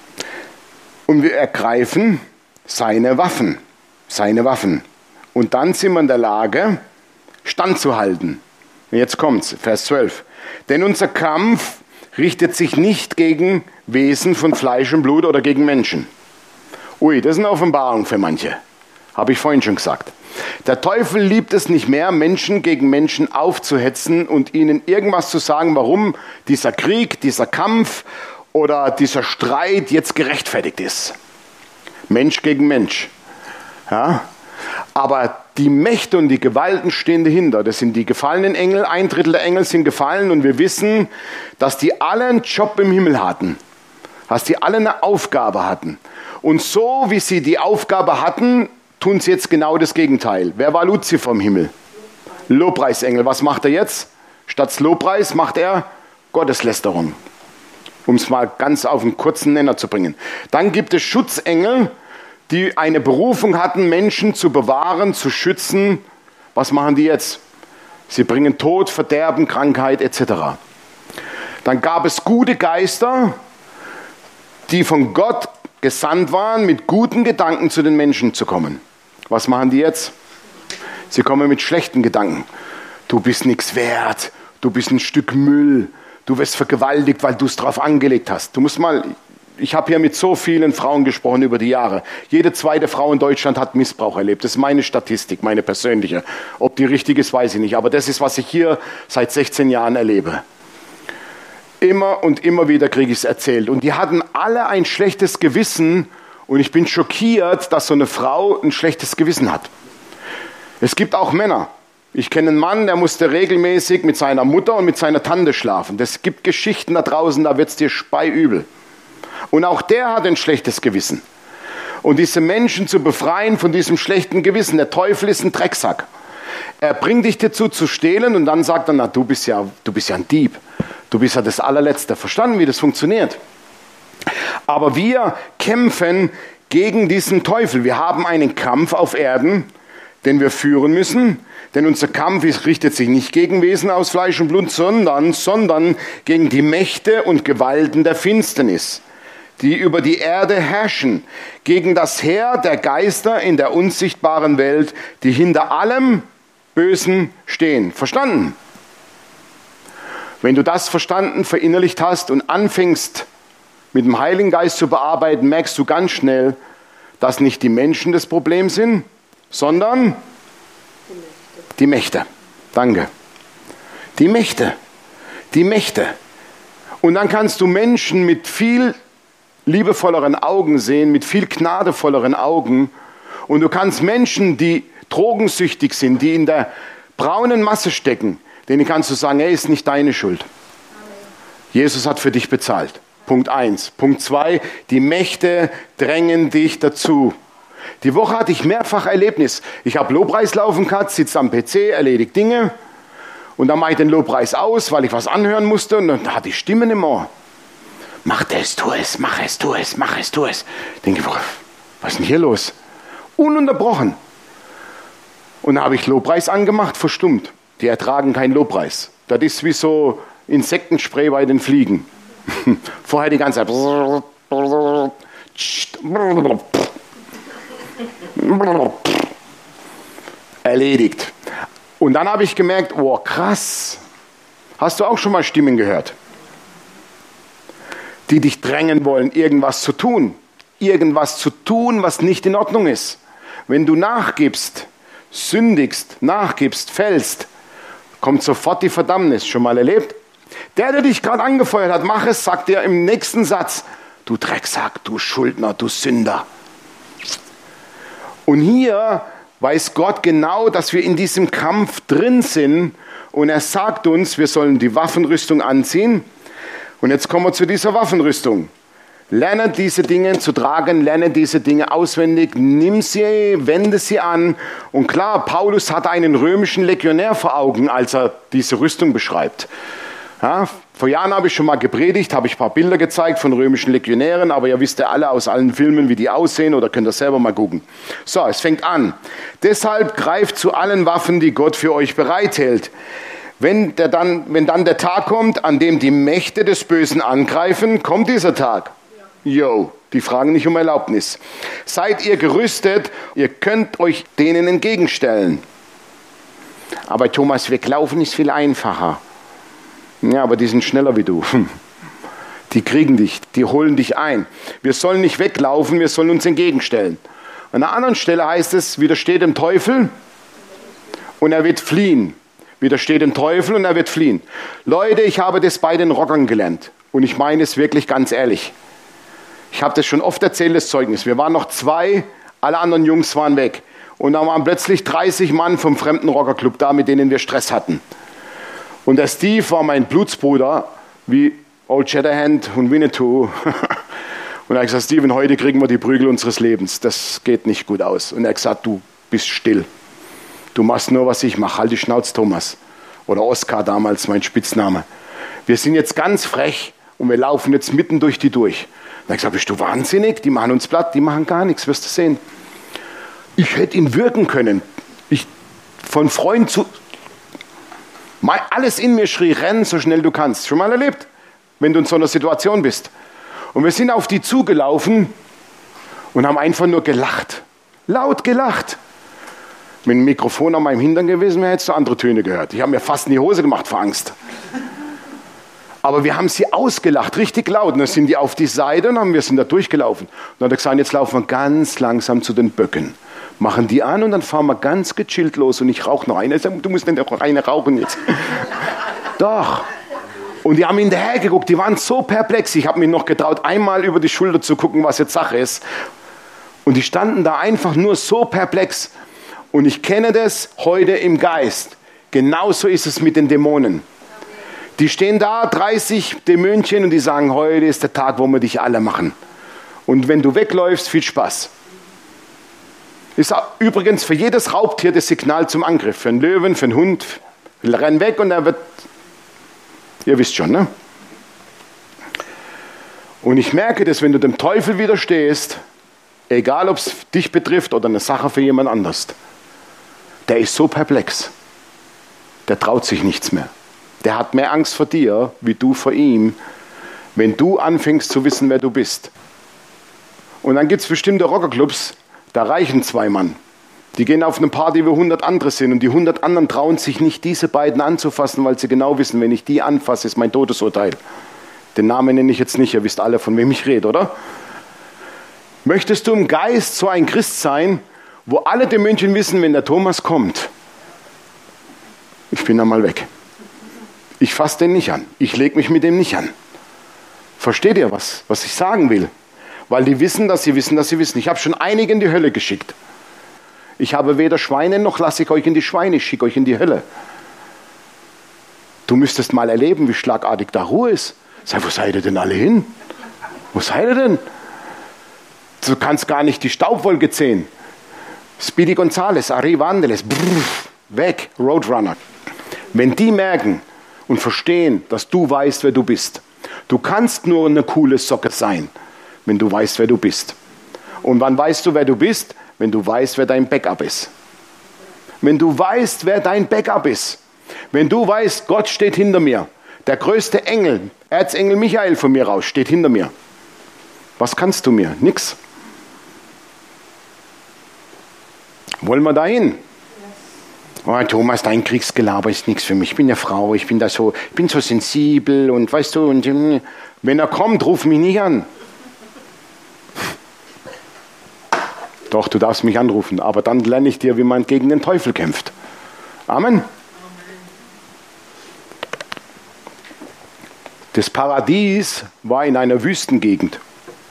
und wir ergreifen seine Waffen. Seine Waffen. Und dann sind wir in der Lage, standzuhalten. Und jetzt kommt's, Vers zwölf. Denn unser Kampf richtet sich nicht gegen Wesen von Fleisch und Blut oder gegen Menschen. Ui, das ist eine Offenbarung für manche. Habe ich vorhin schon gesagt. Der Teufel liebt es nicht mehr, Menschen gegen Menschen aufzuhetzen und ihnen irgendwas zu sagen, warum dieser Krieg, dieser Kampf oder dieser Streit jetzt gerechtfertigt ist. Mensch gegen Mensch. Ja? Aber die Mächte und die Gewalten stehen dahinter. Das sind die gefallenen Engel. Ein Drittel der Engel sind gefallen und wir wissen, dass die alle einen Job im Himmel hatten. Dass die alle eine Aufgabe hatten. Und so wie sie die Aufgabe hatten, tun sie jetzt genau das Gegenteil. Wer war Luzifer im Himmel? Lobpreisengel. Was macht er jetzt? Statt Lobpreis macht er Gotteslästerung. Um es mal ganz auf einen kurzen Nenner zu bringen. Dann gibt es Schutzengel, die eine Berufung hatten, Menschen zu bewahren, zu schützen. Was machen die jetzt? Sie bringen Tod, Verderben, Krankheit et cetera. Dann gab es gute Geister, die von Gott gesandt waren, mit guten Gedanken zu den Menschen zu kommen. Was machen die jetzt? Sie kommen mit schlechten Gedanken. Du bist nichts wert, du bist ein Stück Müll, du wirst vergewaltigt, weil du es drauf angelegt hast. Du musst mal, ich habe hier mit so vielen Frauen gesprochen über die Jahre. Jede zweite Frau in Deutschland hat Missbrauch erlebt. Das ist meine Statistik, meine persönliche. Ob die richtig ist, weiß ich nicht. Aber das ist, was ich hier seit sechzehn Jahren erlebe. Immer und immer wieder kriege ich es erzählt. Und die hatten alle ein schlechtes Gewissen. Und ich bin schockiert, dass so eine Frau ein schlechtes Gewissen hat. Es gibt auch Männer. Ich kenne einen Mann, der musste regelmäßig mit seiner Mutter und mit seiner Tante schlafen. Es gibt Geschichten da draußen, da wird es dir speiübel. Und auch der hat ein schlechtes Gewissen. Und diese Menschen zu befreien von diesem schlechten Gewissen. Der Teufel ist ein Drecksack. Er bringt dich dazu zu stehlen und dann sagt er, na, du bist ja, du bist ja ein Dieb. Du bist ja das Allerletzte. Verstanden, wie das funktioniert? Aber wir kämpfen gegen diesen Teufel. Wir haben einen Kampf auf Erden, den wir führen müssen. Denn unser Kampf richtet sich nicht gegen Wesen aus Fleisch und Blut, sondern, sondern gegen die Mächte und Gewalten der Finsternis, die über die Erde herrschen, gegen das Heer der Geister in der unsichtbaren Welt, die hinter allem Bösen stehen. Verstanden? Wenn du das verstanden, verinnerlicht hast und anfängst, mit dem Heiligen Geist zu bearbeiten, merkst du ganz schnell, dass nicht die Menschen das Problem sind, sondern die Mächte. Danke. Die Mächte. Die Mächte. Und dann kannst du Menschen mit viel liebevolleren Augen sehen, mit viel gnadevolleren Augen. Und du kannst Menschen, die drogensüchtig sind, die in der braunen Masse stecken, denen kannst du sagen, hey, ist nicht deine Schuld. Jesus hat für dich bezahlt. Punkt eins. Punkt zwei, die Mächte drängen dich dazu. Die Woche hatte ich mehrfach Erlebnis. Ich habe Lobpreis laufen gehabt, sitze am P C, erledige Dinge. Und dann mache ich den Lobpreis aus, weil ich was anhören musste. Und dann hatte ich Stimmen im Ohr. Mach das, tu es, mach es, tu es, mach es, tu es. Denke ich, was ist denn hier los? Ununterbrochen. Und dann habe ich Lobpreis angemacht, verstummt. Die ertragen keinen Lobpreis. Das ist wie so Insektenspray bei den Fliegen. Vorher die ganze Zeit. Erledigt. Und dann habe ich gemerkt, oh krass. Hast du auch schon mal Stimmen gehört? Die dich drängen wollen, irgendwas zu tun. Irgendwas zu tun, was nicht in Ordnung ist. Wenn du nachgibst, sündigst, nachgibst, fällst, kommt sofort die Verdammnis. Schon mal erlebt? Der, der dich gerade angefeuert hat, mach es, sagt dir im nächsten Satz, Du Drecksack, du Schuldner, du Sünder. Und hier weiß Gott genau, dass wir in diesem Kampf drin sind. Und er sagt uns, wir sollen die Waffenrüstung anziehen. Und jetzt kommen wir zu dieser Waffenrüstung. Lerne diese Dinge zu tragen, lerne diese Dinge auswendig, nimm sie, wende sie an. Und klar, Paulus hatte einen römischen Legionär vor Augen, als er diese Rüstung beschreibt. Ja, vor Jahren habe ich schon mal gepredigt, habe ich ein paar Bilder gezeigt von römischen Legionären, aber ihr wisst ja alle aus allen Filmen, wie die aussehen, oder könnt ihr selber mal gucken. So, es fängt an. Deshalb greift zu allen Waffen, die Gott für euch bereithält. Wenn, der dann, wenn dann der Tag kommt, an dem die Mächte des Bösen angreifen, kommt dieser Tag. Jo, die fragen nicht um Erlaubnis. Seid ihr gerüstet, ihr könnt euch denen entgegenstellen. Aber Thomas, weglaufen ist viel einfacher. Ja, aber die sind schneller wie du. Die kriegen dich, die holen dich ein. Wir sollen nicht weglaufen, wir sollen uns entgegenstellen. An einer anderen Stelle heißt es, widersteht dem Teufel und er wird fliehen. Widersteht dem Teufel und er wird fliehen. Leute, ich habe das bei den Rockern gelernt. Und ich meine es wirklich ganz ehrlich. Ich habe das schon oft erzählt, das Zeugnis. Wir waren noch zwei, alle anderen Jungs waren weg. Und da waren plötzlich dreißig Mann vom fremden Rockerclub da, mit denen wir Stress hatten. Und der Steve war mein Blutsbruder, wie Old Shatterhand und Winnetou. Und er hat gesagt, Steven, heute kriegen wir die Prügel unseres Lebens. Das geht nicht gut aus. Und er hat gesagt, du bist still. Du machst nur, was ich mache. Halt die Schnauze, Thomas. Oder Oskar damals, mein Spitzname. Wir sind jetzt ganz frech und wir laufen jetzt mitten durch die durch. Und er hat gesagt, bist du wahnsinnig? Die machen uns platt, die machen gar nichts, wirst du sehen. Ich hätte ihn wirken können. Ich, von Freund zu... Alles in mir schrie, renn so schnell du kannst. Schon mal erlebt, wenn du in so einer Situation bist. Und wir sind auf die zugelaufen und haben einfach nur gelacht. Laut gelacht. Wenn ein Mikrofon an meinem Hintern gewesen wäre, hättest du andere Töne gehört. Ich habe mir fast in die Hose gemacht vor Angst. Aber wir haben sie ausgelacht, richtig laut. Und dann sind die auf die Seite und haben, wir sind da durchgelaufen. Und dann hat er gesagt, jetzt laufen wir ganz langsam zu den Böcken. Machen die an und dann fahren wir ganz gechillt los und ich rauche noch eine. Du musst nicht noch eine rauchen jetzt. Doch. Und die haben hinterher geguckt, die waren so perplex. Ich habe mich noch getraut, einmal über die Schulter zu gucken, was jetzt Sache ist. Und die standen da einfach nur so perplex. Und ich kenne das heute im Geist. Genauso ist es mit den Dämonen. Die stehen da, dreißig Dämönchen, und die sagen, heute ist der Tag, wo wir dich alle machen. Und wenn du wegläufst, viel Spaß. Ist übrigens für jedes Raubtier das Signal zum Angriff. Für einen Löwen, für einen Hund. Renn weg und er wird... Ihr wisst schon, ne? Und ich merke, dass wenn du dem Teufel widerstehst, egal ob es dich betrifft oder eine Sache für jemand anders, der ist so perplex. Der traut sich nichts mehr. Der hat mehr Angst vor dir, wie du vor ihm, wenn du anfängst zu wissen, wer du bist. Und dann gibt es bestimmte Rockerclubs, da reichen zwei Mann. Die gehen auf eine Party, wo hundert andere sind, und die hundert anderen trauen sich nicht, diese beiden anzufassen, weil sie genau wissen, wenn ich die anfasse, ist mein Todesurteil. Den Namen nenne ich jetzt nicht, ihr wisst alle, von wem ich rede, oder? Möchtest du im Geist so ein Christ sein, wo alle Dämonchen wissen, wenn der Thomas kommt, ich bin dann mal weg. Ich fasse den nicht an. Ich lege mich mit dem nicht an. Versteht ihr, was, was ich sagen will? Weil die wissen, dass sie wissen, dass sie wissen. Ich habe schon einige in die Hölle geschickt. Ich habe weder Schweine, noch lasse ich euch in die Schweine, ich schicke euch in die Hölle. Du müsstest mal erleben, wie schlagartig da Ruhe ist. Sag, wo seid ihr denn alle hin? Wo seid ihr denn? Du kannst gar nicht die Staubwolke sehen. Speedy Gonzales, Arriva Andeles, brrr, weg, Roadrunner. Wenn die merken und verstehen, dass du weißt, wer du bist. Du kannst nur eine coole Socke sein, wenn du weißt, wer du bist. Und wann weißt du, wer du bist? Wenn du weißt, wer dein Backup ist. Wenn du weißt, wer dein Backup ist. Wenn du weißt, Gott steht hinter mir. Der größte Engel, Erzengel Michael von mir raus, steht hinter mir. Was kannst du mir? Nix. Wollen wir dahin? Oh, Thomas, dein Kriegsgelaber ist nichts für mich. Ich bin eine Frau, ich bin da so, ich bin so sensibel und weißt du, und wenn er kommt, ruf mich nicht an. Doch, du darfst mich anrufen, aber dann lerne ich dir, wie man gegen den Teufel kämpft. Amen. Das Paradies war in einer Wüstengegend.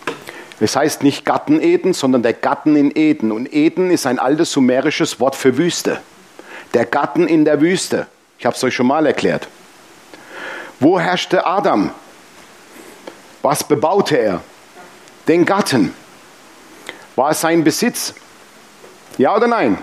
Es heißt nicht Garten Eden, sondern der Garten in Eden. Und Eden ist ein altes sumerisches Wort für Wüste. Der Garten in der Wüste. Ich habe es euch schon mal erklärt. Wo herrschte Adam? Was bebaute er? Den Garten. War es sein Besitz? Ja oder nein?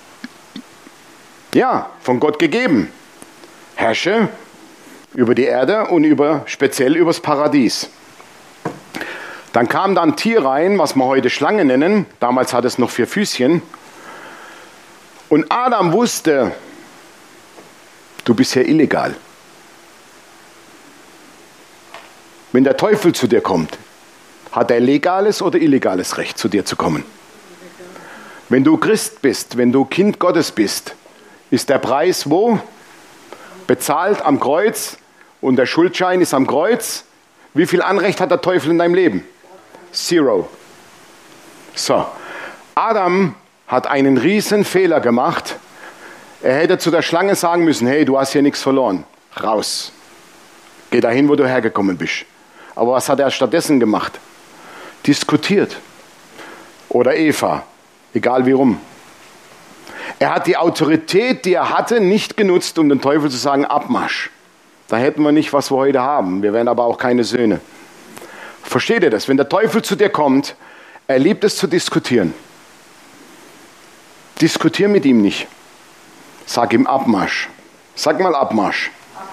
Ja, von Gott gegeben. Herrsche über die Erde und über, speziell übers Paradies. Dann kam da ein Tier rein, was wir heute Schlange nennen. Damals hat es noch vier Füßchen. Und Adam wusste, du bist hier illegal. Wenn der Teufel zu dir kommt, hat er legales oder illegales Recht, zu dir zu kommen? Wenn du Christ bist, wenn du Kind Gottes bist, ist der Preis wo? Bezahlt am Kreuz und der Schuldschein ist am Kreuz. Wie viel Anrecht hat der Teufel in deinem Leben? Zero. So, Adam hat einen riesen Fehler gemacht. Er hätte zu der Schlange sagen müssen, hey, du hast hier nichts verloren. Raus. Geh dahin, wo du hergekommen bist. Aber was hat er stattdessen gemacht? Diskutiert. Oder Eva. Egal wie rum. Er hat die Autorität, die er hatte, nicht genutzt, um dem Teufel zu sagen, Abmarsch. Da hätten wir nicht, was wir heute haben. Wir wären aber auch keine Söhne. Versteht ihr das? Wenn der Teufel zu dir kommt, er liebt es zu diskutieren. Diskutier mit ihm nicht. Sag ihm Abmarsch. Sag mal Abmarsch.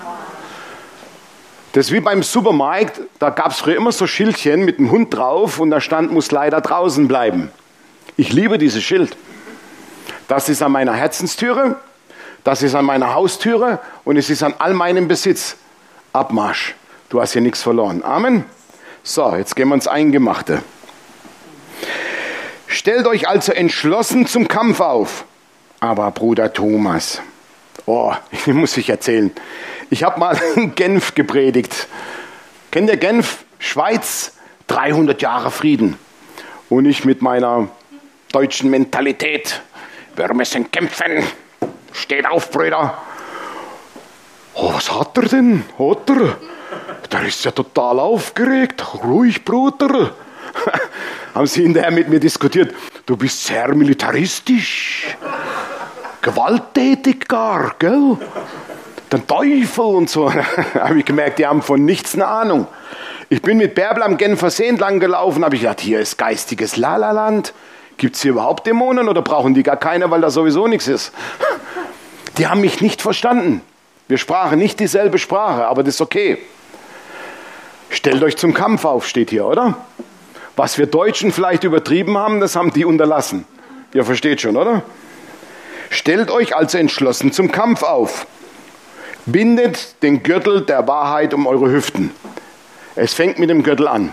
Das ist wie beim Supermarkt, da gab es früher immer so Schildchen mit einem Hund drauf und da stand, muss leider draußen bleiben. Ich liebe dieses Schild. Das ist an meiner Herzenstüre, das ist an meiner Haustüre und es ist an all meinem Besitz. Abmarsch. Du hast hier nichts verloren. Amen. So, jetzt gehen wir ins Eingemachte. Stellt euch also entschlossen zum Kampf auf. Aber Bruder Thomas, oh, ich muss ich erzählen. Ich habe mal in Genf gepredigt. Kennt ihr Genf? Schweiz, dreihundert Jahre Frieden. Und ich mit meiner deutschen Mentalität. Wir müssen kämpfen. Steht auf, Brüder. Oh, was hat er denn? Hat er? Der ist ja total aufgeregt. Ruhig, Bruder. Haben sie hinterher mit mir diskutiert. Du bist sehr militaristisch. Gewalttätig gar, gell? Der Teufel und so. Da habe ich gemerkt, die haben von nichts eine Ahnung. Ich bin mit Bärbel am Genfer See entlang gelaufen, habe ich gedacht, hier ist geistiges Lalaland. Gibt es hier überhaupt Dämonen oder brauchen die gar keine, weil da sowieso nichts ist? Die haben mich nicht verstanden. Wir sprachen nicht dieselbe Sprache, aber das ist okay. Stellt euch zum Kampf auf, steht hier, oder? Was wir Deutschen vielleicht übertrieben haben, das haben die unterlassen. Ihr versteht schon, oder? Stellt euch also entschlossen zum Kampf auf. Bindet den Gürtel der Wahrheit um eure Hüften. Es fängt mit dem Gürtel an.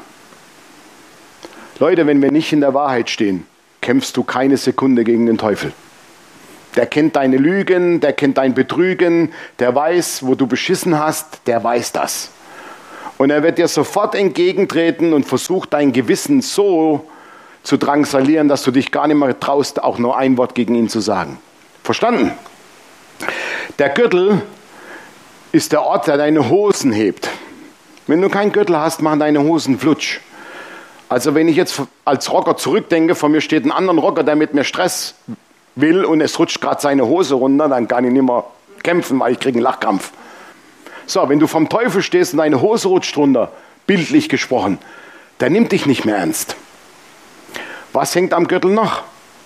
Leute, wenn wir nicht in der Wahrheit stehen, kämpfst du keine Sekunde gegen den Teufel. Der kennt deine Lügen, der kennt dein Betrügen, der weiß, wo du beschissen hast, der weiß das. Und er wird dir sofort entgegentreten und versucht, dein Gewissen so zu drangsalieren, dass du dich gar nicht mehr traust, auch nur ein Wort gegen ihn zu sagen. Verstanden? Der Gürtel ist der Ort, der deine Hosen hebt. Wenn du keinen Gürtel hast, machen deine Hosen flutsch. Also wenn ich jetzt als Rocker zurückdenke, vor mir steht ein anderer Rocker, der mit mir Stress will und es rutscht gerade seine Hose runter, dann kann ich nicht mehr kämpfen, weil ich kriege einen Lachkrampf. So, wenn du vom Teufel stehst und deine Hose rutscht runter, bildlich gesprochen, der nimmt dich nicht mehr ernst. Was hängt am Gürtel noch?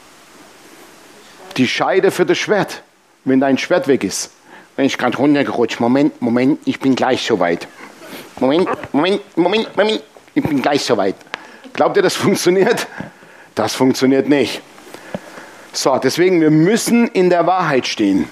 Die Scheide für das Schwert, wenn dein Schwert weg ist. Wenn ich gerade runtergerutscht, Moment, Moment, ich bin gleich soweit. Moment, Moment, Moment, Moment, ich bin gleich soweit. Glaubt ihr, das funktioniert? Das funktioniert nicht. So, deswegen, wir müssen in der Wahrheit stehen.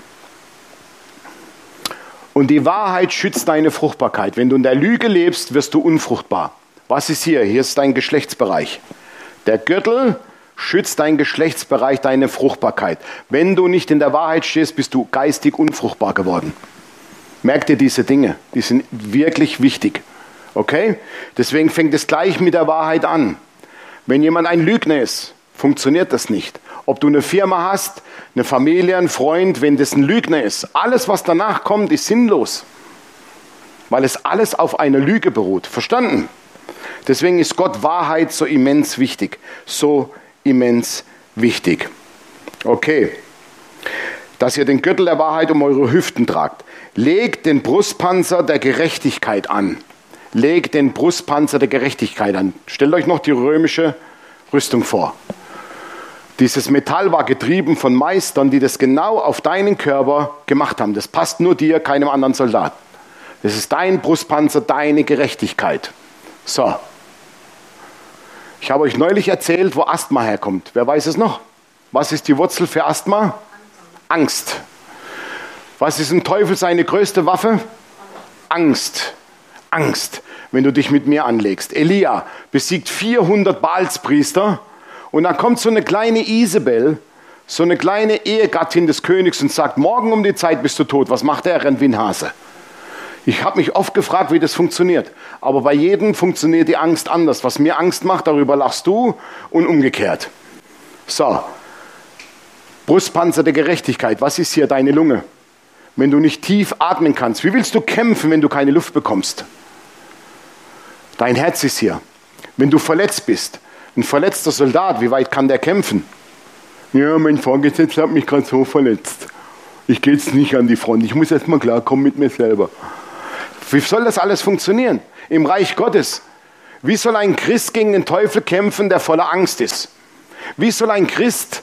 Und die Wahrheit schützt deine Fruchtbarkeit. Wenn du in der Lüge lebst, wirst du unfruchtbar. Was ist hier? Hier ist dein Geschlechtsbereich. Der Gürtel schützt deinen Geschlechtsbereich, deine Fruchtbarkeit. Wenn du nicht in der Wahrheit stehst, bist du geistig unfruchtbar geworden. Merkt ihr diese Dinge? Die sind wirklich wichtig. Okay? Deswegen fängt es gleich mit der Wahrheit an. Wenn jemand ein Lügner ist, funktioniert das nicht. Ob du eine Firma hast, eine Familie, einen Freund, wenn das ein Lügner ist, alles, was danach kommt, ist sinnlos. Weil es alles auf einer Lüge beruht. Verstanden? Deswegen ist Gott Wahrheit so immens wichtig. So immens wichtig. Okay. Dass ihr den Gürtel der Wahrheit um eure Hüften tragt. Legt den Brustpanzer der Gerechtigkeit an. Legt den Brustpanzer der Gerechtigkeit an. Stellt euch noch die römische Rüstung vor. Dieses Metall war getrieben von Meistern, die das genau auf deinen Körper gemacht haben. Das passt nur dir, keinem anderen Soldat. Das ist dein Brustpanzer, deine Gerechtigkeit. So. Ich habe euch neulich erzählt, wo Asthma herkommt. Wer weiß es noch? Was ist die Wurzel für Asthma? Angst. Was ist im Teufel seine größte Waffe? Angst. Angst, wenn du dich mit mir anlegst. Elia besiegt vierhundert Baalspriester und dann kommt so eine kleine Isabel, so eine kleine Ehegattin des Königs und sagt, morgen um die Zeit bist du tot. Was macht er? Er rennt wie ein Hase. Ich habe mich oft gefragt, wie das funktioniert. Aber bei jedem funktioniert die Angst anders. Was mir Angst macht, darüber lachst du und umgekehrt. So. Brustpanzer der Gerechtigkeit. Was ist hier deine Lunge? Wenn du nicht tief atmen kannst, wie willst du kämpfen, wenn du keine Luft bekommst? Dein Herz ist hier. Wenn du verletzt bist, ein verletzter Soldat, wie weit kann der kämpfen? Ja, mein Vorgesetzter hat mich gerade so verletzt. Ich gehe jetzt nicht an die Front. Ich muss erst mal klarkommen mit mir selber. Wie soll das alles funktionieren? Im Reich Gottes. Wie soll ein Christ gegen den Teufel kämpfen, der voller Angst ist? Wie soll ein Christ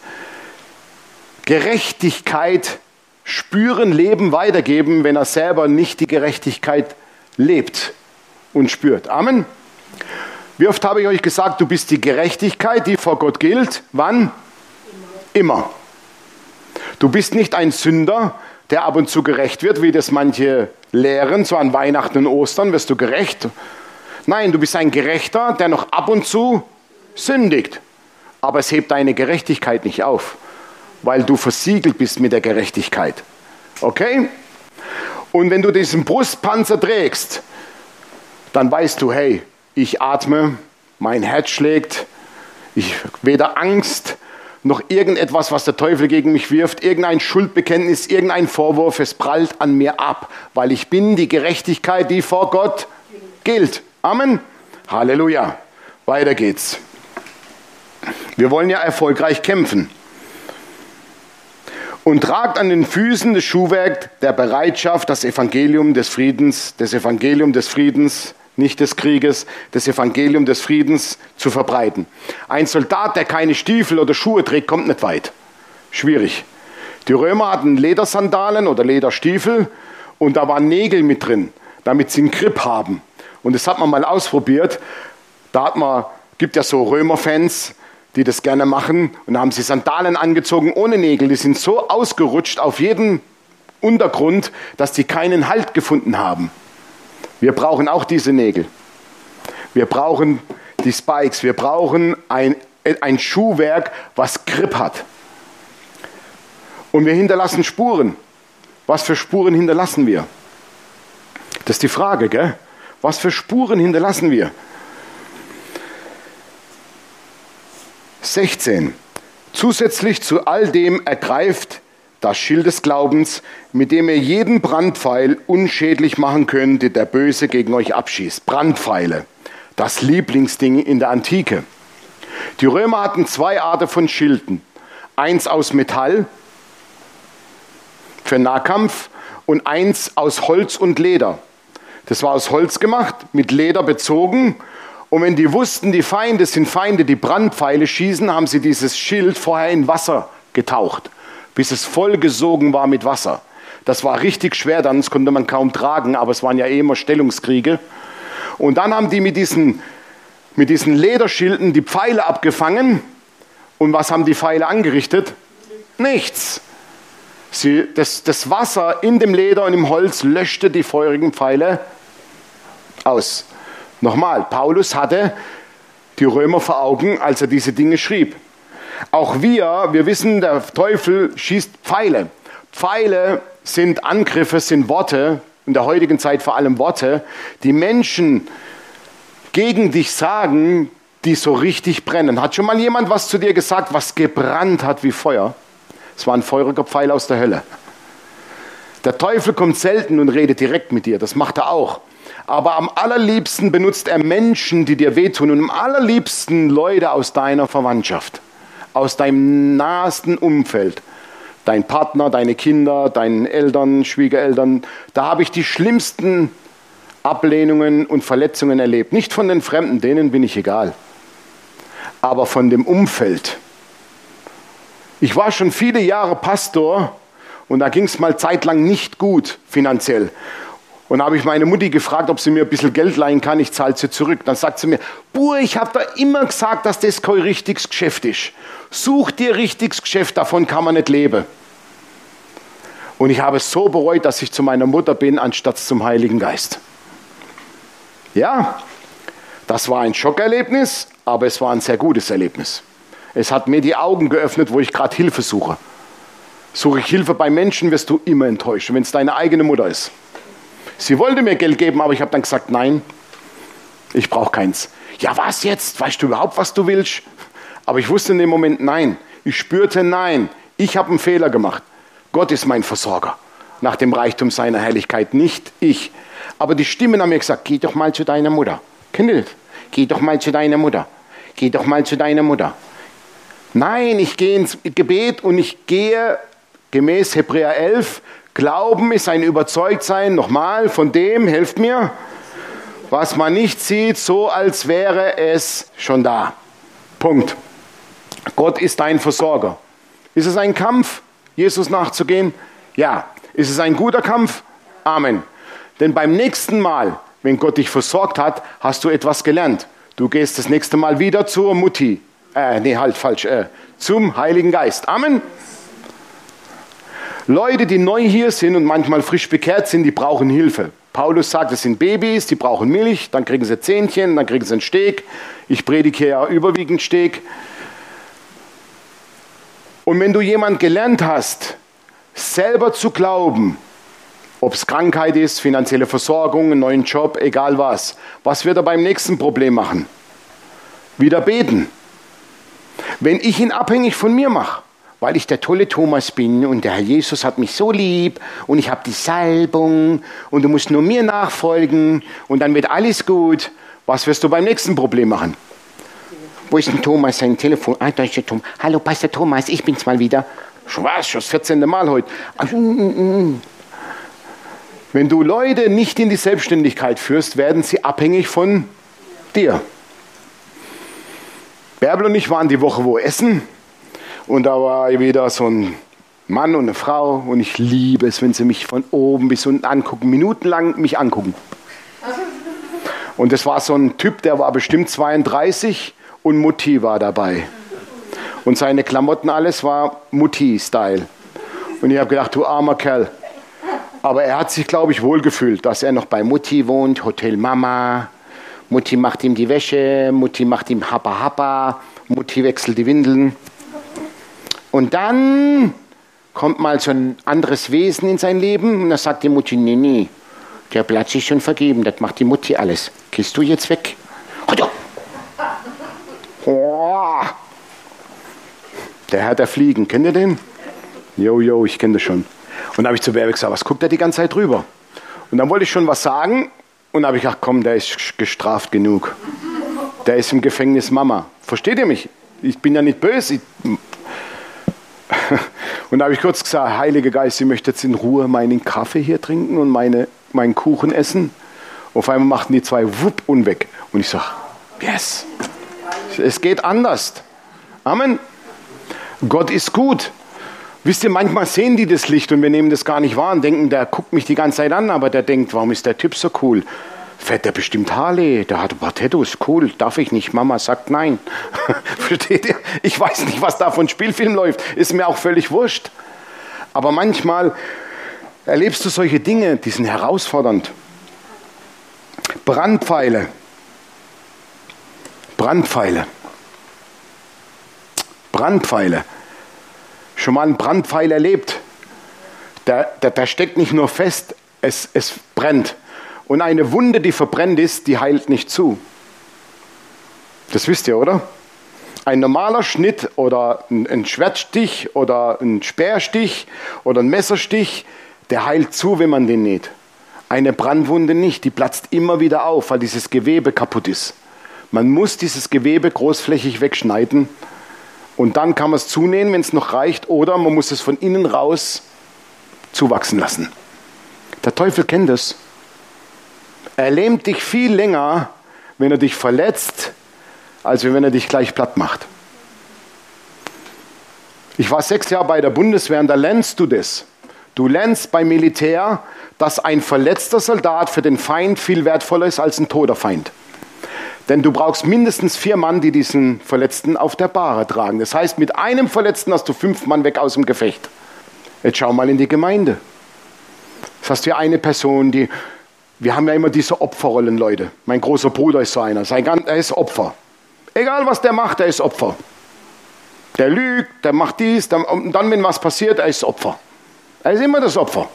Gerechtigkeit spüren, leben, weitergeben, wenn er selber nicht die Gerechtigkeit lebt und spürt? Amen. Wie oft habe ich euch gesagt, du bist die Gerechtigkeit, die vor Gott gilt? Wann? Immer. Du bist nicht ein Sünder, der ab und zu gerecht wird, wie das manche lehren, so an Weihnachten und Ostern wirst du gerecht. Nein, du bist ein Gerechter, der noch ab und zu sündigt. Aber es hebt deine Gerechtigkeit nicht auf, weil du versiegelt bist mit der Gerechtigkeit. Okay? Und wenn du diesen Brustpanzer trägst, dann weißt du, hey, ich atme, mein Herz schlägt, ich weder Angst noch irgendetwas, was der Teufel gegen mich wirft, irgendein Schuldbekenntnis, irgendein Vorwurf, es prallt an mir ab, weil ich bin die Gerechtigkeit, die vor Gott gilt. Amen. Halleluja. Weiter geht's. Wir wollen ja erfolgreich kämpfen. Und tragt an den Füßen des Schuhwerks der Bereitschaft das Evangelium des Friedens, das Evangelium des Friedens, nicht des Krieges, das Evangelium des Friedens zu verbreiten. Ein Soldat, der keine Stiefel oder Schuhe trägt, kommt nicht weit. Schwierig. Die Römer hatten Ledersandalen oder Lederstiefel und da waren Nägel mit drin, damit sie einen Grip haben. Und das hat man mal ausprobiert. Da hat man, gibt ja so Römerfans, die das gerne machen, und da haben sie Sandalen angezogen ohne Nägel. Die sind so ausgerutscht auf jedem Untergrund, dass die keinen Halt gefunden haben. Wir brauchen auch diese Nägel. Wir brauchen die Spikes. Wir brauchen ein, ein Schuhwerk, was Grip hat. Und wir hinterlassen Spuren. Was für Spuren hinterlassen wir? Das ist die Frage, gell? Was für Spuren hinterlassen wir? sechzehn. Zusätzlich zu all dem ergreift das Schild des Glaubens, mit dem ihr jeden Brandpfeil unschädlich machen könnt, den der Böse gegen euch abschießt. Brandpfeile, das Lieblingsding in der Antike. Die Römer hatten zwei Arten von Schilden. Eins aus Metall für Nahkampf und eins aus Holz und Leder. Das war aus Holz gemacht, mit Leder bezogen. Und wenn die wussten, die Feinde sind Feinde, die Brandpfeile schießen, haben sie dieses Schild vorher in Wasser getaucht, bis es vollgesogen war mit Wasser. Das war richtig schwer, dann das konnte man kaum tragen, aber es waren ja eh immer Stellungskriege. Und dann haben die mit diesen, mit diesen Lederschilden die Pfeile abgefangen. Und was haben die Pfeile angerichtet? Nichts. Sie, das, das Wasser in dem Leder und im Holz löschte die feurigen Pfeile aus. Nochmal, Paulus hatte die Römer vor Augen, als er diese Dinge schrieb. Auch wir, wir wissen, der Teufel schießt Pfeile. Pfeile sind Angriffe, sind Worte, in der heutigen Zeit vor allem Worte, die Menschen gegen dich sagen, die so richtig brennen. Hat schon mal jemand was zu dir gesagt, was gebrannt hat wie Feuer? Es war ein feuriger Pfeil aus der Hölle. Der Teufel kommt selten und redet direkt mit dir, das macht er auch. Aber am allerliebsten benutzt er Menschen, die dir wehtun. Und am allerliebsten Leute aus deiner Verwandtschaft, aus deinem nahesten Umfeld. Dein Partner, deine Kinder, deine Eltern, Schwiegereltern. Da habe ich die schlimmsten Ablehnungen und Verletzungen erlebt. Nicht von den Fremden, denen bin ich egal. Aber von dem Umfeld. Ich war schon viele Jahre Pastor und da ging es mal zeitlang nicht gut finanziell. Und da habe ich meine Mutti gefragt, ob sie mir ein bisschen Geld leihen kann, ich zahle sie zurück. Dann sagt sie mir, Bur, ich habe da immer gesagt, dass das kein richtiges Geschäft ist. Such dir richtiges Geschäft, davon kann man nicht leben. Und ich habe es so bereut, dass ich zu meiner Mutter bin, anstatt zum Heiligen Geist. Ja, das war ein Schockerlebnis, aber es war ein sehr gutes Erlebnis. Es hat mir die Augen geöffnet, wo ich gerade Hilfe suche. Suche ich Hilfe bei Menschen, wirst du immer enttäuscht, wenn es deine eigene Mutter ist. Sie wollte mir Geld geben, aber ich habe dann gesagt, nein, ich brauche keins. Ja, was jetzt? Weißt du überhaupt, was du willst? Aber ich wusste in dem Moment, nein. Ich spürte, nein, ich habe einen Fehler gemacht. Gott ist mein Versorger. Nach dem Reichtum seiner Herrlichkeit, nicht ich. Aber die Stimmen haben mir gesagt, geh doch mal zu deiner Mutter. Kennt ihr das? Geh doch mal zu deiner Mutter. Geh doch mal zu deiner Mutter. Nein, ich gehe ins Gebet und ich gehe gemäß Hebräer elf. Glauben ist ein Überzeugtsein, nochmal, von dem, helft mir, was man nicht sieht, so als wäre es schon da. Punkt. Gott ist dein Versorger. Ist es ein Kampf, Jesus nachzugehen? Ja. Ist es ein guter Kampf? Amen. Denn beim nächsten Mal, wenn Gott dich versorgt hat, hast du etwas gelernt. Du gehst das nächste Mal wieder zur Mutti. Äh, nee, halt, falsch. Äh, zum Heiligen Geist. Amen. Leute, die neu hier sind und manchmal frisch bekehrt sind, die brauchen Hilfe. Paulus sagt, es sind Babys, die brauchen Milch, dann kriegen sie Zähnchen, dann kriegen sie einen Steg. Ich predige hier ja überwiegend Steg. Und wenn du jemand gelernt hast, selber zu glauben, ob es Krankheit ist, finanzielle Versorgung, einen neuen Job, egal was, was wird er beim nächsten Problem machen? Wieder beten. Wenn ich ihn abhängig von mir mache, weil ich der tolle Thomas bin und der Herr Jesus hat mich so lieb und ich habe die Salbung und du musst nur mir nachfolgen und dann wird alles gut. Was wirst du beim nächsten Problem machen? Wo ist denn Thomas, sein Telefon? Ah, da ist der Thomas. Hallo, Pastor Thomas, ich bin's mal wieder. Schon was, schon das vierzehnte Mal heute. Wenn du Leute nicht in die Selbstständigkeit führst, werden sie abhängig von dir. Bärbel und ich waren die Woche wo essen. Und da war wieder so ein Mann und eine Frau und ich liebe es, wenn sie mich von oben bis unten angucken, minutenlang mich angucken. Und das war so ein Typ, der war bestimmt zweiunddreißig und Mutti war dabei. Und seine Klamotten, alles war Mutti-Style. Und ich habe gedacht, du armer Kerl. Aber er hat sich, glaube ich, wohlgefühlt, dass er noch bei Mutti wohnt, Hotel Mama. Mutti macht ihm die Wäsche, Mutti macht ihm Happa Happa, Mutti wechselt die Windeln. Und dann kommt mal so ein anderes Wesen in sein Leben und dann sagt die Mutti, nee, nee, der Platz ist schon vergeben, das macht die Mutti alles. Gehst du jetzt weg? Oh. Der Herr der Fliegen, kennt ihr den? Jo, jo, ich kenne das schon. Und dann habe ich zu Bärbe gesagt, was guckt der die ganze Zeit drüber? Und dann wollte ich schon was sagen und dann habe ich gedacht, komm, der ist gestraft genug. Der ist im Gefängnis Mama. Versteht ihr mich? Ich bin ja nicht böse. Ich Und da habe ich kurz gesagt, Heiliger Geist, ich möchte jetzt in Ruhe meinen Kaffee hier trinken und meine, meinen Kuchen essen. Auf einmal machten die zwei wupp und weg. Und ich sage, yes, es geht anders. Amen. Gott ist gut. Wisst ihr, manchmal sehen die das Licht und wir nehmen das gar nicht wahr und denken, der guckt mich die ganze Zeit an, aber der denkt, warum ist der Typ so cool? Fährt der bestimmt Harley, der hat ein paar Tattoos, cool, darf ich nicht, Mama sagt nein. Versteht ihr? Ich weiß nicht, was da von Spielfilm läuft, ist mir auch völlig wurscht. Aber manchmal erlebst du solche Dinge, die sind herausfordernd. Brandpfeile. Brandpfeile. Brandpfeile. Schon mal einen Brandpfeil erlebt? Der, der, der steckt nicht nur fest, es, es brennt. Und eine Wunde, die verbrennt ist, die heilt nicht zu. Das wisst ihr, oder? Ein normaler Schnitt oder ein, ein Schwertstich oder ein Speerstich oder ein Messerstich, der heilt zu, wenn man den näht. Eine Brandwunde nicht, die platzt immer wieder auf, weil dieses Gewebe kaputt ist. Man muss dieses Gewebe großflächig wegschneiden und dann kann man es zunähen, wenn es noch reicht, oder man muss es von innen raus zuwachsen lassen. Der Teufel kennt das. Er lähmt dich viel länger, wenn er dich verletzt, als wenn er dich gleich platt macht. Ich war sechs Jahre bei der Bundeswehr und da lernst du das. Du lernst beim Militär, dass ein verletzter Soldat für den Feind viel wertvoller ist als ein toter Feind. Denn du brauchst mindestens vier Mann, die diesen Verletzten auf der Bahre tragen. Das heißt, mit einem Verletzten hast du fünf Mann weg aus dem Gefecht. Jetzt schau mal in die Gemeinde. Das hast du eine Person, die... Wir haben ja immer diese Opferrollen, Leute. Mein großer Bruder ist so einer. Er ist Opfer. Egal, was der macht, er ist Opfer. Der lügt, der macht dies, der, und dann, wenn was passiert, er ist Opfer. Er ist immer das Opfer.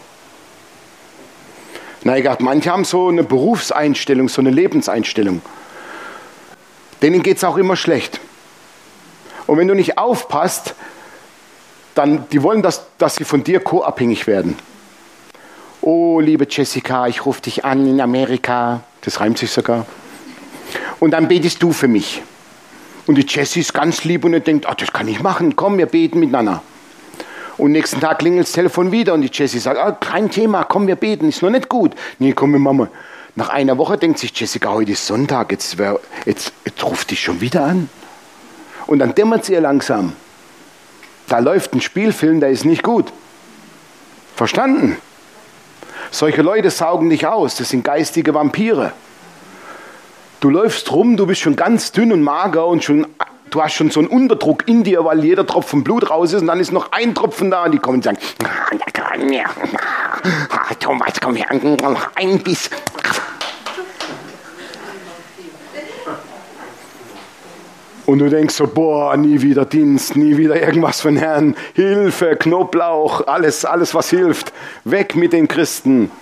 Na egal, manche haben so eine Berufseinstellung, so eine Lebenseinstellung. Denen geht es auch immer schlecht. Und wenn du nicht aufpasst, dann, die wollen, dass, dass sie von dir co-abhängig werden. Oh, liebe Jessica, ich rufe dich an in Amerika. Das reimt sich sogar. Und dann betest du für mich. Und die Jessie ist ganz lieb und denkt, ach, das kann ich machen. Komm, wir beten miteinander. Und nächsten Tag klingelt das Telefon wieder und die Jessie sagt, ah, kein Thema, komm, wir beten, ist noch nicht gut. Nee, komm, Mama. Nach einer Woche denkt sich Jessica, heute ist Sonntag, jetzt, wär, jetzt, jetzt ruft dich schon wieder an. Und dann dämmert es ihr langsam. Da läuft ein Spielfilm, der ist nicht gut. Verstanden? Solche Leute saugen dich aus, das sind geistige Vampire. Du läufst rum, du bist schon ganz dünn und mager und schon, du hast schon so einen Unterdruck in dir, weil jeder Tropfen Blut raus ist und dann ist noch ein Tropfen da und die kommen und sagen, Thomas, komm her, noch ein Biss. Und du denkst so, boah, nie wieder Dienst, nie wieder irgendwas von Herrn, Hilfe, Knoblauch, alles, alles was hilft, weg mit den Christen.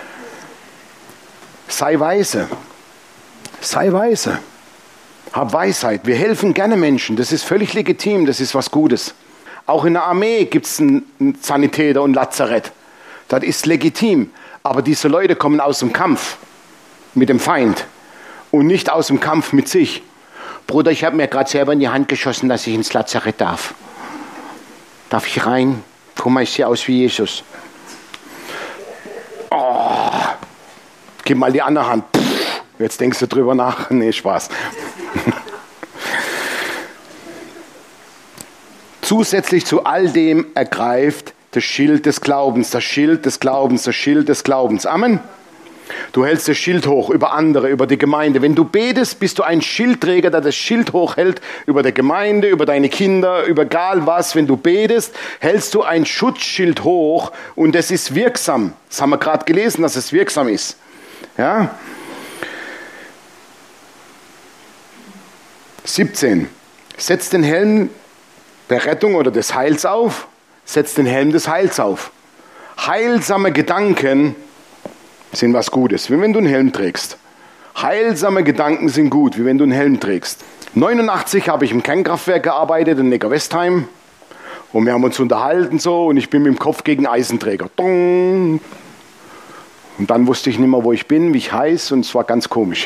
Sei weise, sei weise, hab Weisheit, wir helfen gerne Menschen, das ist völlig legitim, das ist was Gutes. Auch in der Armee gibt es einen Sanitäter und Lazarett, das ist legitim, aber diese Leute kommen aus dem Kampf mit dem Feind und nicht aus dem Kampf mit sich. Bruder, ich habe mir gerade selber in die Hand geschossen, dass ich ins Lazarett darf. Darf ich rein? Guck mal, ich sehe aus wie Jesus. Oh, gib mal die andere Hand. Pff, jetzt denkst du drüber nach. Nee, Spaß. Zusätzlich zu all dem ergreift das Schild des Glaubens, das Schild des Glaubens, das Schild des Glaubens. Amen. Du hältst das Schild hoch über andere, über die Gemeinde. Wenn du betest, bist du ein Schildträger, der das Schild hochhält über die Gemeinde, über deine Kinder, über egal was. Wenn du betest, hältst du ein Schutzschild hoch und es ist wirksam. Das haben wir gerade gelesen, dass es wirksam ist. Ja? siebzehn. Setz den Helm der Rettung oder des Heils auf. Setz den Helm des Heils auf. Heilsame Gedanken sind was Gutes, wie wenn du einen Helm trägst. Heilsame Gedanken sind gut, wie wenn du einen Helm trägst. neunundachtzig habe ich im Kernkraftwerk gearbeitet in Neckar-Westheim und wir haben uns unterhalten so und ich bin mit dem Kopf gegen Eisenträger. Dong. Und dann wusste ich nicht mehr, wo ich bin, wie ich heiße und es war ganz komisch.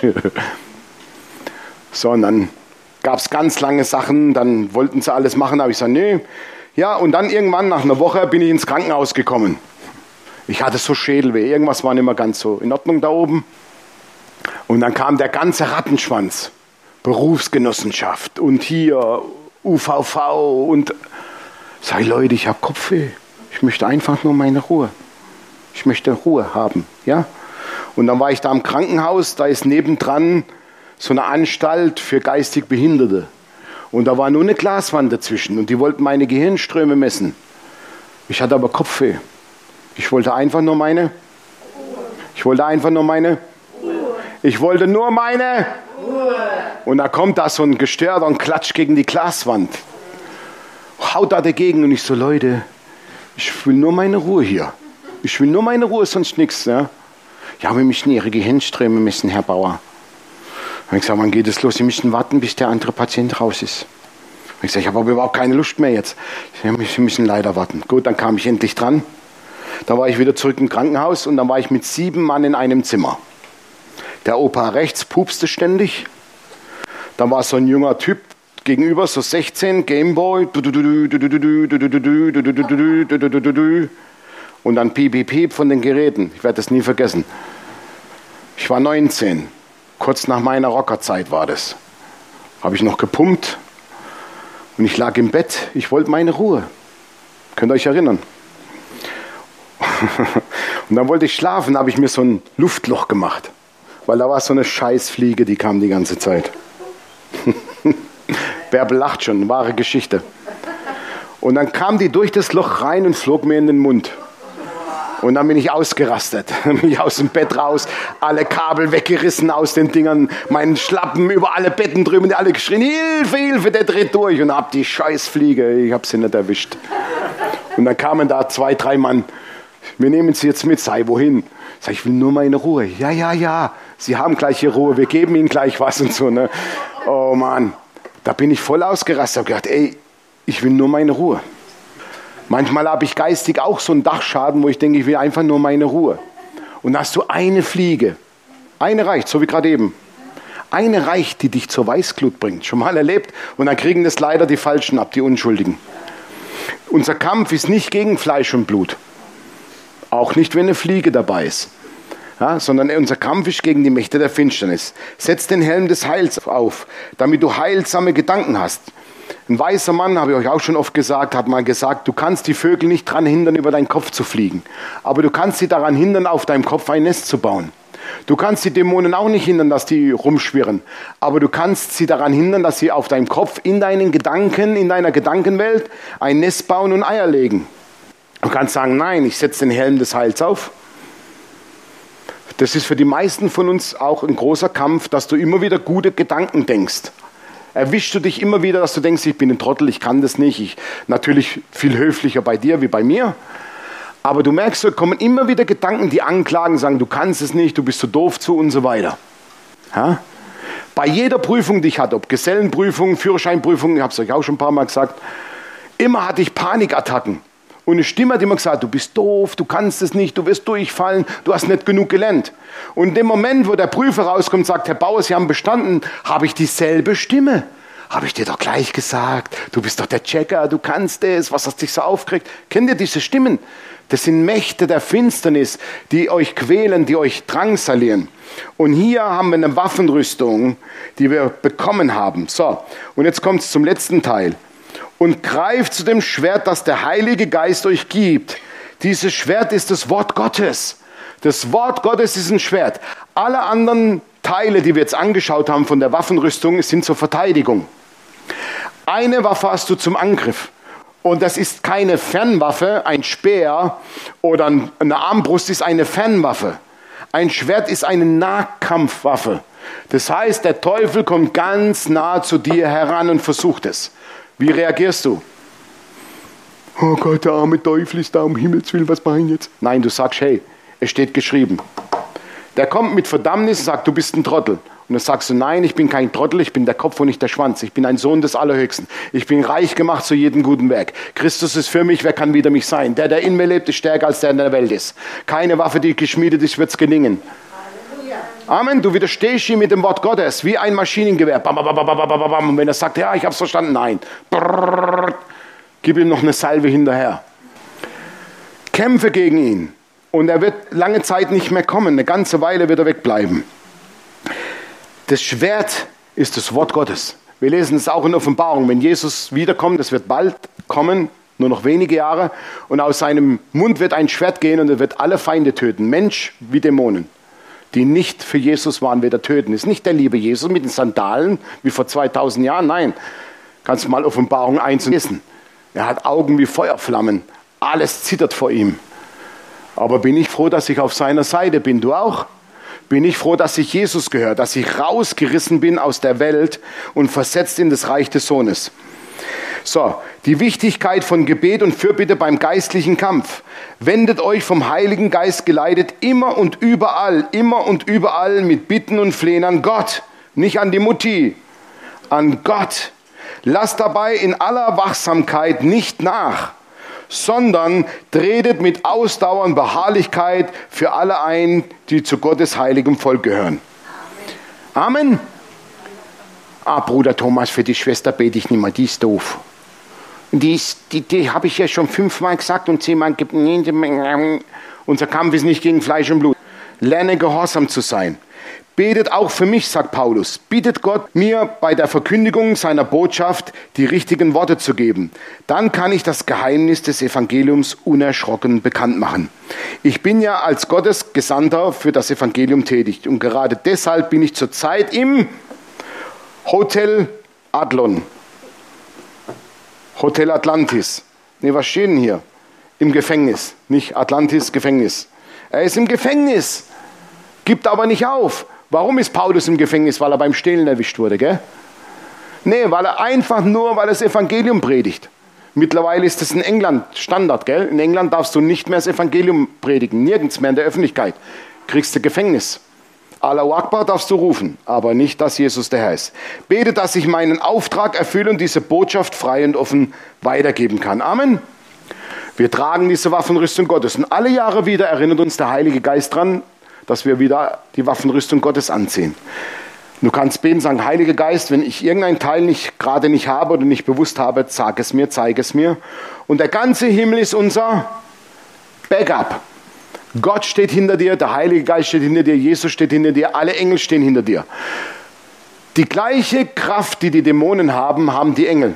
So, und dann gab es ganz lange Sachen, dann wollten sie alles machen, aber ich sage, nee. Ja, und dann irgendwann nach einer Woche bin ich ins Krankenhaus gekommen. Ich hatte so Schädelweh, irgendwas war nicht mehr ganz so in Ordnung da oben. Und dann kam der ganze Rattenschwanz. Berufsgenossenschaft und hier U V V und... Sei Leute, ich habe Kopfweh. Ich möchte einfach nur meine Ruhe. Ich möchte Ruhe haben, ja. Und dann war ich da im Krankenhaus, da ist nebendran so eine Anstalt für geistig Behinderte. Und da war nur eine Glaswand dazwischen und die wollten meine Gehirnströme messen. Ich hatte aber Kopfweh. Ich wollte einfach nur meine, ich wollte einfach nur meine, ich wollte nur meine, und da kommt da so ein Gestörter und klatscht gegen die Glaswand, haut da dagegen und ich so, Leute, ich will nur meine Ruhe hier, ich will nur meine Ruhe, sonst nichts. Ja, ja, wir müssen Ihre Gehirnströme messen, Herr Bauer. Und ich gesagt, wann geht es los? Sie müssen warten, bis der andere Patient raus ist. Und ich sage, ich habe aber überhaupt keine Lust mehr jetzt. Sie müssen leider warten. Gut, dann kam ich endlich dran. Da war ich wieder zurück im Krankenhaus und dann war ich mit sieben Mann in einem Zimmer. Der Opa rechts pupste ständig. Da war so ein junger Typ gegenüber, so sechzehn, Gameboy. Und dann piep, piep, piep von den Geräten. Ich werde das nie vergessen. Ich war neunzehn. Kurz nach meiner Rockerzeit war das. Habe ich noch gepumpt. Und ich lag im Bett. Ich wollte meine Ruhe. Könnt ihr euch erinnern? Und dann wollte ich schlafen, habe ich mir so ein Luftloch gemacht. Weil da war so eine Scheißfliege, die kam die ganze Zeit. Bärbel lacht schon, wahre Geschichte. Und dann kam die durch das Loch rein und flog mir in den Mund. Und dann bin ich ausgerastet, bin ich aus dem Bett raus, alle Kabel weggerissen aus den Dingern, meinen Schlappen über alle Betten drüben, die alle geschrien, Hilfe, Hilfe, der dreht durch. Und hab die Scheißfliege, ich hab sie nicht erwischt. Und dann kamen da zwei, drei Mann, wir nehmen sie jetzt mit, sei wohin? Sag ich, ich will nur meine Ruhe. Ja, ja, ja, Sie haben gleich Ihre Ruhe, wir geben Ihnen gleich was und so. Ne? Oh Mann, da bin ich voll ausgerastet, hab gedacht, ey, ich will nur meine Ruhe. Manchmal habe ich geistig auch so einen Dachschaden, wo ich denke, ich will einfach nur meine Ruhe. Und da hast du eine Fliege, eine reicht, so wie gerade eben. Eine reicht, die dich zur Weißglut bringt, schon mal erlebt. Und dann kriegen das leider die Falschen ab, die Unschuldigen. Unser Kampf ist nicht gegen Fleisch und Blut. Auch nicht, wenn eine Fliege dabei ist. Ja, sondern unser Kampf ist gegen die Mächte der Finsternis. Setz den Helm des Heils auf, damit du heilsame Gedanken hast. Ein weiser Mann, habe ich euch auch schon oft gesagt, hat mal gesagt, du kannst die Vögel nicht daran hindern, über deinen Kopf zu fliegen. Aber du kannst sie daran hindern, auf deinem Kopf ein Nest zu bauen. Du kannst die Dämonen auch nicht hindern, dass die rumschwirren. Aber du kannst sie daran hindern, dass sie auf deinem Kopf, in deinen Gedanken, in deiner Gedankenwelt ein Nest bauen und Eier legen. Du kannst sagen, nein, ich setze den Helm des Heils auf. Das ist für die meisten von uns auch ein großer Kampf, dass du immer wieder gute Gedanken denkst. Erwischst du dich immer wieder, dass du denkst, ich bin ein Trottel, ich kann das nicht. Ich, natürlich viel höflicher bei dir wie bei mir. Aber du merkst, da kommen immer wieder Gedanken, die anklagen, sagen, du kannst es nicht, du bist so doof zu und so weiter. Ja? Bei jeder Prüfung, die ich hatte, ob Gesellenprüfung, Führerscheinprüfung, ich habe es euch auch schon ein paar Mal gesagt, immer hatte ich Panikattacken. Und eine Stimme hat immer gesagt, du bist doof, du kannst es nicht, du wirst durchfallen, du hast nicht genug gelernt. Und in dem Moment, wo der Prüfer rauskommt und sagt, Herr Bauer, Sie haben bestanden, habe ich dieselbe Stimme. Habe ich dir doch gleich gesagt, du bist doch der Checker, du kannst es, was hast dich so aufgeregt? Kennt ihr diese Stimmen? Das sind Mächte der Finsternis, die euch quälen, die euch drangsalieren. Und hier haben wir eine Waffenrüstung, die wir bekommen haben. So, und jetzt kommt es zum letzten Teil. Und greift zu dem Schwert, das der Heilige Geist euch gibt. Dieses Schwert ist das Wort Gottes. Das Wort Gottes ist ein Schwert. Alle anderen Teile, die wir jetzt angeschaut haben von der Waffenrüstung, sind zur Verteidigung. Eine Waffe hast du zum Angriff. Und das ist keine Fernwaffe, ein Speer oder eine Armbrust ist eine Fernwaffe. Ein Schwert ist eine Nahkampfwaffe. Das heißt, der Teufel kommt ganz nah zu dir heran und versucht es. Wie reagierst du? Oh Gott, der arme Teufel ist da, um Himmels Willen, was machen jetzt? Nein, du sagst, hey, es steht geschrieben. Der kommt mit Verdammnis und sagt, du bist ein Trottel. Und dann sagst du, nein, ich bin kein Trottel, ich bin der Kopf und nicht der Schwanz. Ich bin ein Sohn des Allerhöchsten. Ich bin reich gemacht zu jedem guten Werk. Christus ist für mich, wer kann wider mich sein? Der, der in mir lebt, ist stärker als der in der Welt ist. Keine Waffe, die geschmiedet ist, wird es gelingen. Amen, du widerstehst ihm mit dem Wort Gottes, wie ein Maschinengewehr. Bam, bam, bam, bam, bam, bam. Und wenn er sagt, ja, ich habe es verstanden, nein. Brrr, gib ihm noch eine Salve hinterher. Kämpfe gegen ihn. Und er wird lange Zeit nicht mehr kommen. Eine ganze Weile wird er wegbleiben. Das Schwert ist das Wort Gottes. Wir lesen es auch in Offenbarung. Wenn Jesus wiederkommt, das wird bald kommen, nur noch wenige Jahre. Und aus seinem Mund wird ein Schwert gehen und er wird alle Feinde töten. Mensch wie Dämonen, die nicht für Jesus waren, wird er töten. Ist nicht der liebe Jesus mit den Sandalen, wie vor zweitausend Jahren. Nein, kannst du mal Offenbarung eins lesen. Er hat Augen wie Feuerflammen. Alles zittert vor ihm. Aber bin ich froh, dass ich auf seiner Seite bin. Du auch? Bin ich froh, dass ich Jesus gehöre, dass ich rausgerissen bin aus der Welt und versetzt in das Reich des Sohnes. So, die Wichtigkeit von Gebet und Fürbitte beim geistlichen Kampf. Wendet euch vom Heiligen Geist geleitet immer und überall, immer und überall mit Bitten und Flehen an Gott. Nicht an die Mutti, an Gott. Lasst dabei in aller Wachsamkeit nicht nach, sondern tretet mit Ausdauer und Beharrlichkeit für alle ein, die zu Gottes heiligem Volk gehören. Amen. Ah, Bruder Thomas, für die Schwester bete ich nicht mehr, die ist doof. Die, ist, die, die habe ich ja schon fünfmal gesagt und zehnmal gibt. Unser Kampf ist nicht gegen Fleisch und Blut. Lerne gehorsam zu sein. Betet auch für mich, sagt Paulus. Bittet Gott, mir bei der Verkündigung seiner Botschaft die richtigen Worte zu geben. Dann kann ich das Geheimnis des Evangeliums unerschrocken bekannt machen. Ich bin ja als Gottes Gesandter für das Evangelium tätig. Und gerade deshalb bin ich zurzeit im Hotel Adlon. Hotel Atlantis. Ne, was steht denn hier? Im Gefängnis. Nicht Atlantis, Gefängnis. Er ist im Gefängnis. Gibt aber nicht auf. Warum ist Paulus im Gefängnis? Weil er beim Stehlen erwischt wurde, gell? Nee, weil er einfach nur, weil er das Evangelium predigt. Mittlerweile ist das in England Standard, gell? In England darfst du nicht mehr das Evangelium predigen. Nirgends mehr in der Öffentlichkeit. Kriegst du Gefängnis. Allahu Akbar darfst du rufen, aber nicht, dass Jesus der Herr ist. Bete, dass ich meinen Auftrag erfülle und diese Botschaft frei und offen weitergeben kann. Amen. Wir tragen diese Waffenrüstung Gottes. Und alle Jahre wieder erinnert uns der Heilige Geist dran, dass wir wieder die Waffenrüstung Gottes anziehen. Du kannst beten und sagen, Heiliger Geist, wenn ich irgendein Teil nicht, gerade nicht habe oder nicht bewusst habe, sag es mir, zeige es mir. Und der ganze Himmel ist unser Backup. Gott steht hinter dir, der Heilige Geist steht hinter dir, Jesus steht hinter dir, alle Engel stehen hinter dir. Die gleiche Kraft, die die Dämonen haben, haben die Engel.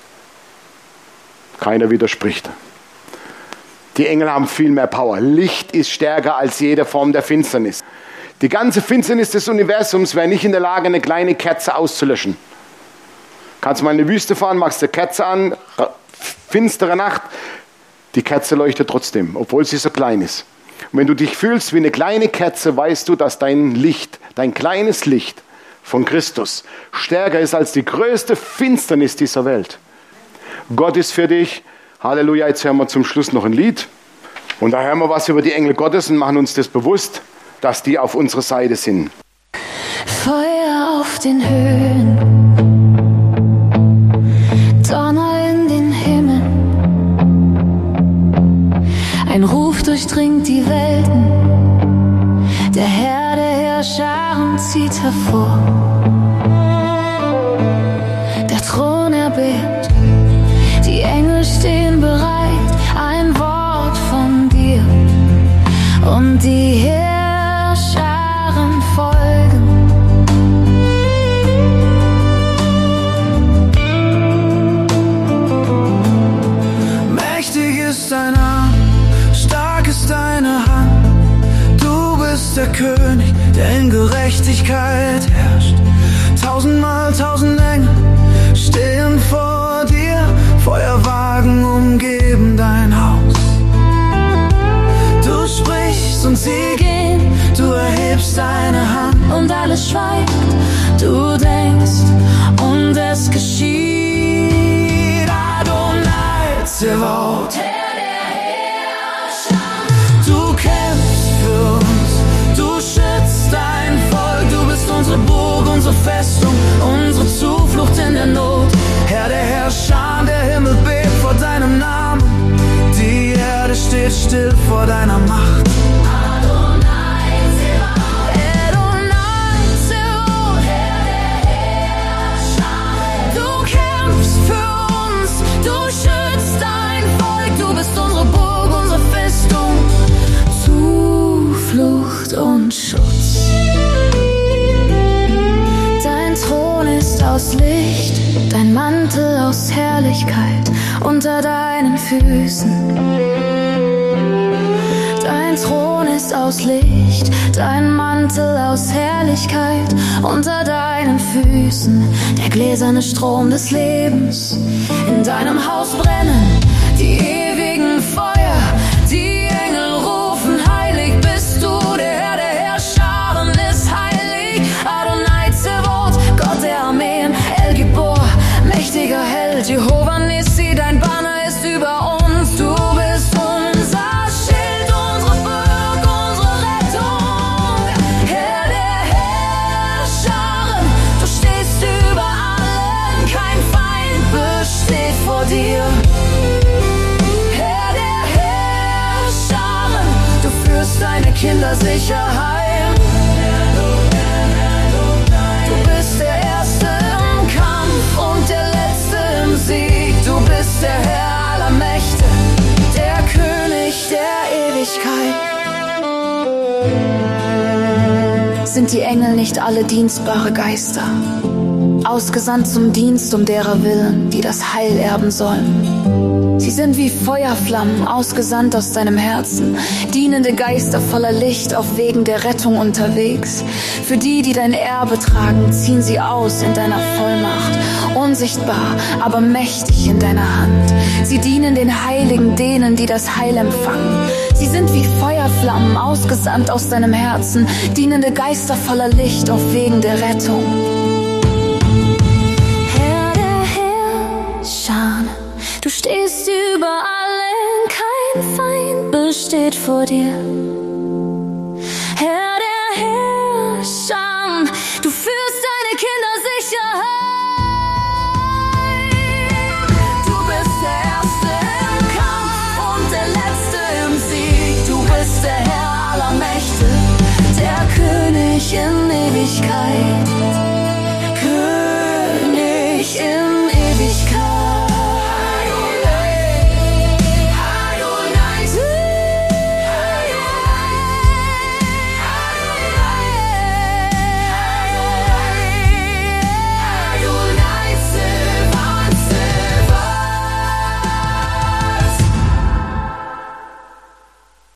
Keiner widerspricht. Die Engel haben viel mehr Power. Licht ist stärker als jede Form der Finsternis. Die ganze Finsternis des Universums wäre nicht in der Lage, eine kleine Kerze auszulöschen. Kannst mal in die Wüste fahren, machst eine Kerze an, finstere Nacht, die Kerze leuchtet trotzdem, obwohl sie so klein ist. Und wenn du dich fühlst wie eine kleine Kerze, weißt du, dass dein Licht, dein kleines Licht von Christus stärker ist als die größte Finsternis dieser Welt. Gott ist für dich. Halleluja, jetzt hören wir zum Schluss noch ein Lied. Und da hören wir was über die Engel Gottes und machen uns das bewusst, dass die auf unserer Seite sind. Feuer auf den Höhen, Donner in den Himmel. Ein Ruf durchdringt die Welten, der Herr der Herrscharen zieht hervor. Der Thron erbebt, die Engel stehen bereit, ein Wort von dir und die Herrscharen folgen. Mächtig ist dein Arm, stark ist deine Hand. Du bist der König, der in Gerechtigkeit herrscht. Tausendmal tausend Engel stehen vor dir, Feuerwagen umgeben dein Haus. Du sprichst und sie gehen, du erhebst deine Hand Und alles schweigt, du denkst und es geschieht. Adonai Zevaot, Herr der Herrscher. du kämpfst für uns, du schützt dein Volk. Du bist unsere Burg, unsere Festung, unsere Zuflucht in der Not. Herr der Herrscher, der Himmel bebt vor deinem Namen. Die Erde steht still vor deiner Macht. Adonai Zevaot, Adonai Zevaot, Herr der Herrscher. Du kämpfst für uns, du schützt dein Volk. Du bist unsere Burg, unsere Festung, Zuflucht und Schutz. Dein Thron ist aus Licht, dein Mantel aus Herrlichkeit unter deinen Füßen. Dein Thron ist aus Licht, dein Mantel aus Herrlichkeit unter deinen Füßen. Der gläserne Strom des Lebens, in deinem Haus brennen die ewigen Feuer. Die Engel rufen, heilig bist du, der Herr der Herrscharen ist heilig. Adonai Zevaot, Gott der Armeen, El Gibor, mächtiger Held, Jehova Nissi, dein Banner ist über uns. Du bist unser Schild, unsere Burg, unsere Rettung. Herr der Herrscharen, du stehst über allen, kein Feind besteht vor dir. Kinder sicher heim. Du bist der Erste im Kampf und der Letzte im Sieg. Du bist der Herr aller Mächte, der König der Ewigkeit. Sind die Engel nicht alle dienstbare Geister, ausgesandt zum Dienst um derer Willen, die das Heil erben sollen? Sie sind wie Feuerflammen, ausgesandt aus deinem Herzen, dienende Geister voller Licht auf Wegen der Rettung unterwegs. Für die, die dein Erbe tragen, ziehen sie aus in deiner Vollmacht, unsichtbar, aber mächtig in deiner Hand. Sie dienen den Heiligen, denen, die das Heil empfangen. Sie sind wie Feuerflammen, ausgesandt aus deinem Herzen, dienende Geister voller Licht auf Wegen der Rettung. Herr der Herrscher, du stehst über allen, kein Feind besteht vor dir. Herr der Herrscher, du führst deine Kinder sicher heim. Du bist der Erste im Kampf und der Letzte im Sieg. Du bist der Herr aller Mächte, der König in Ewigkeit.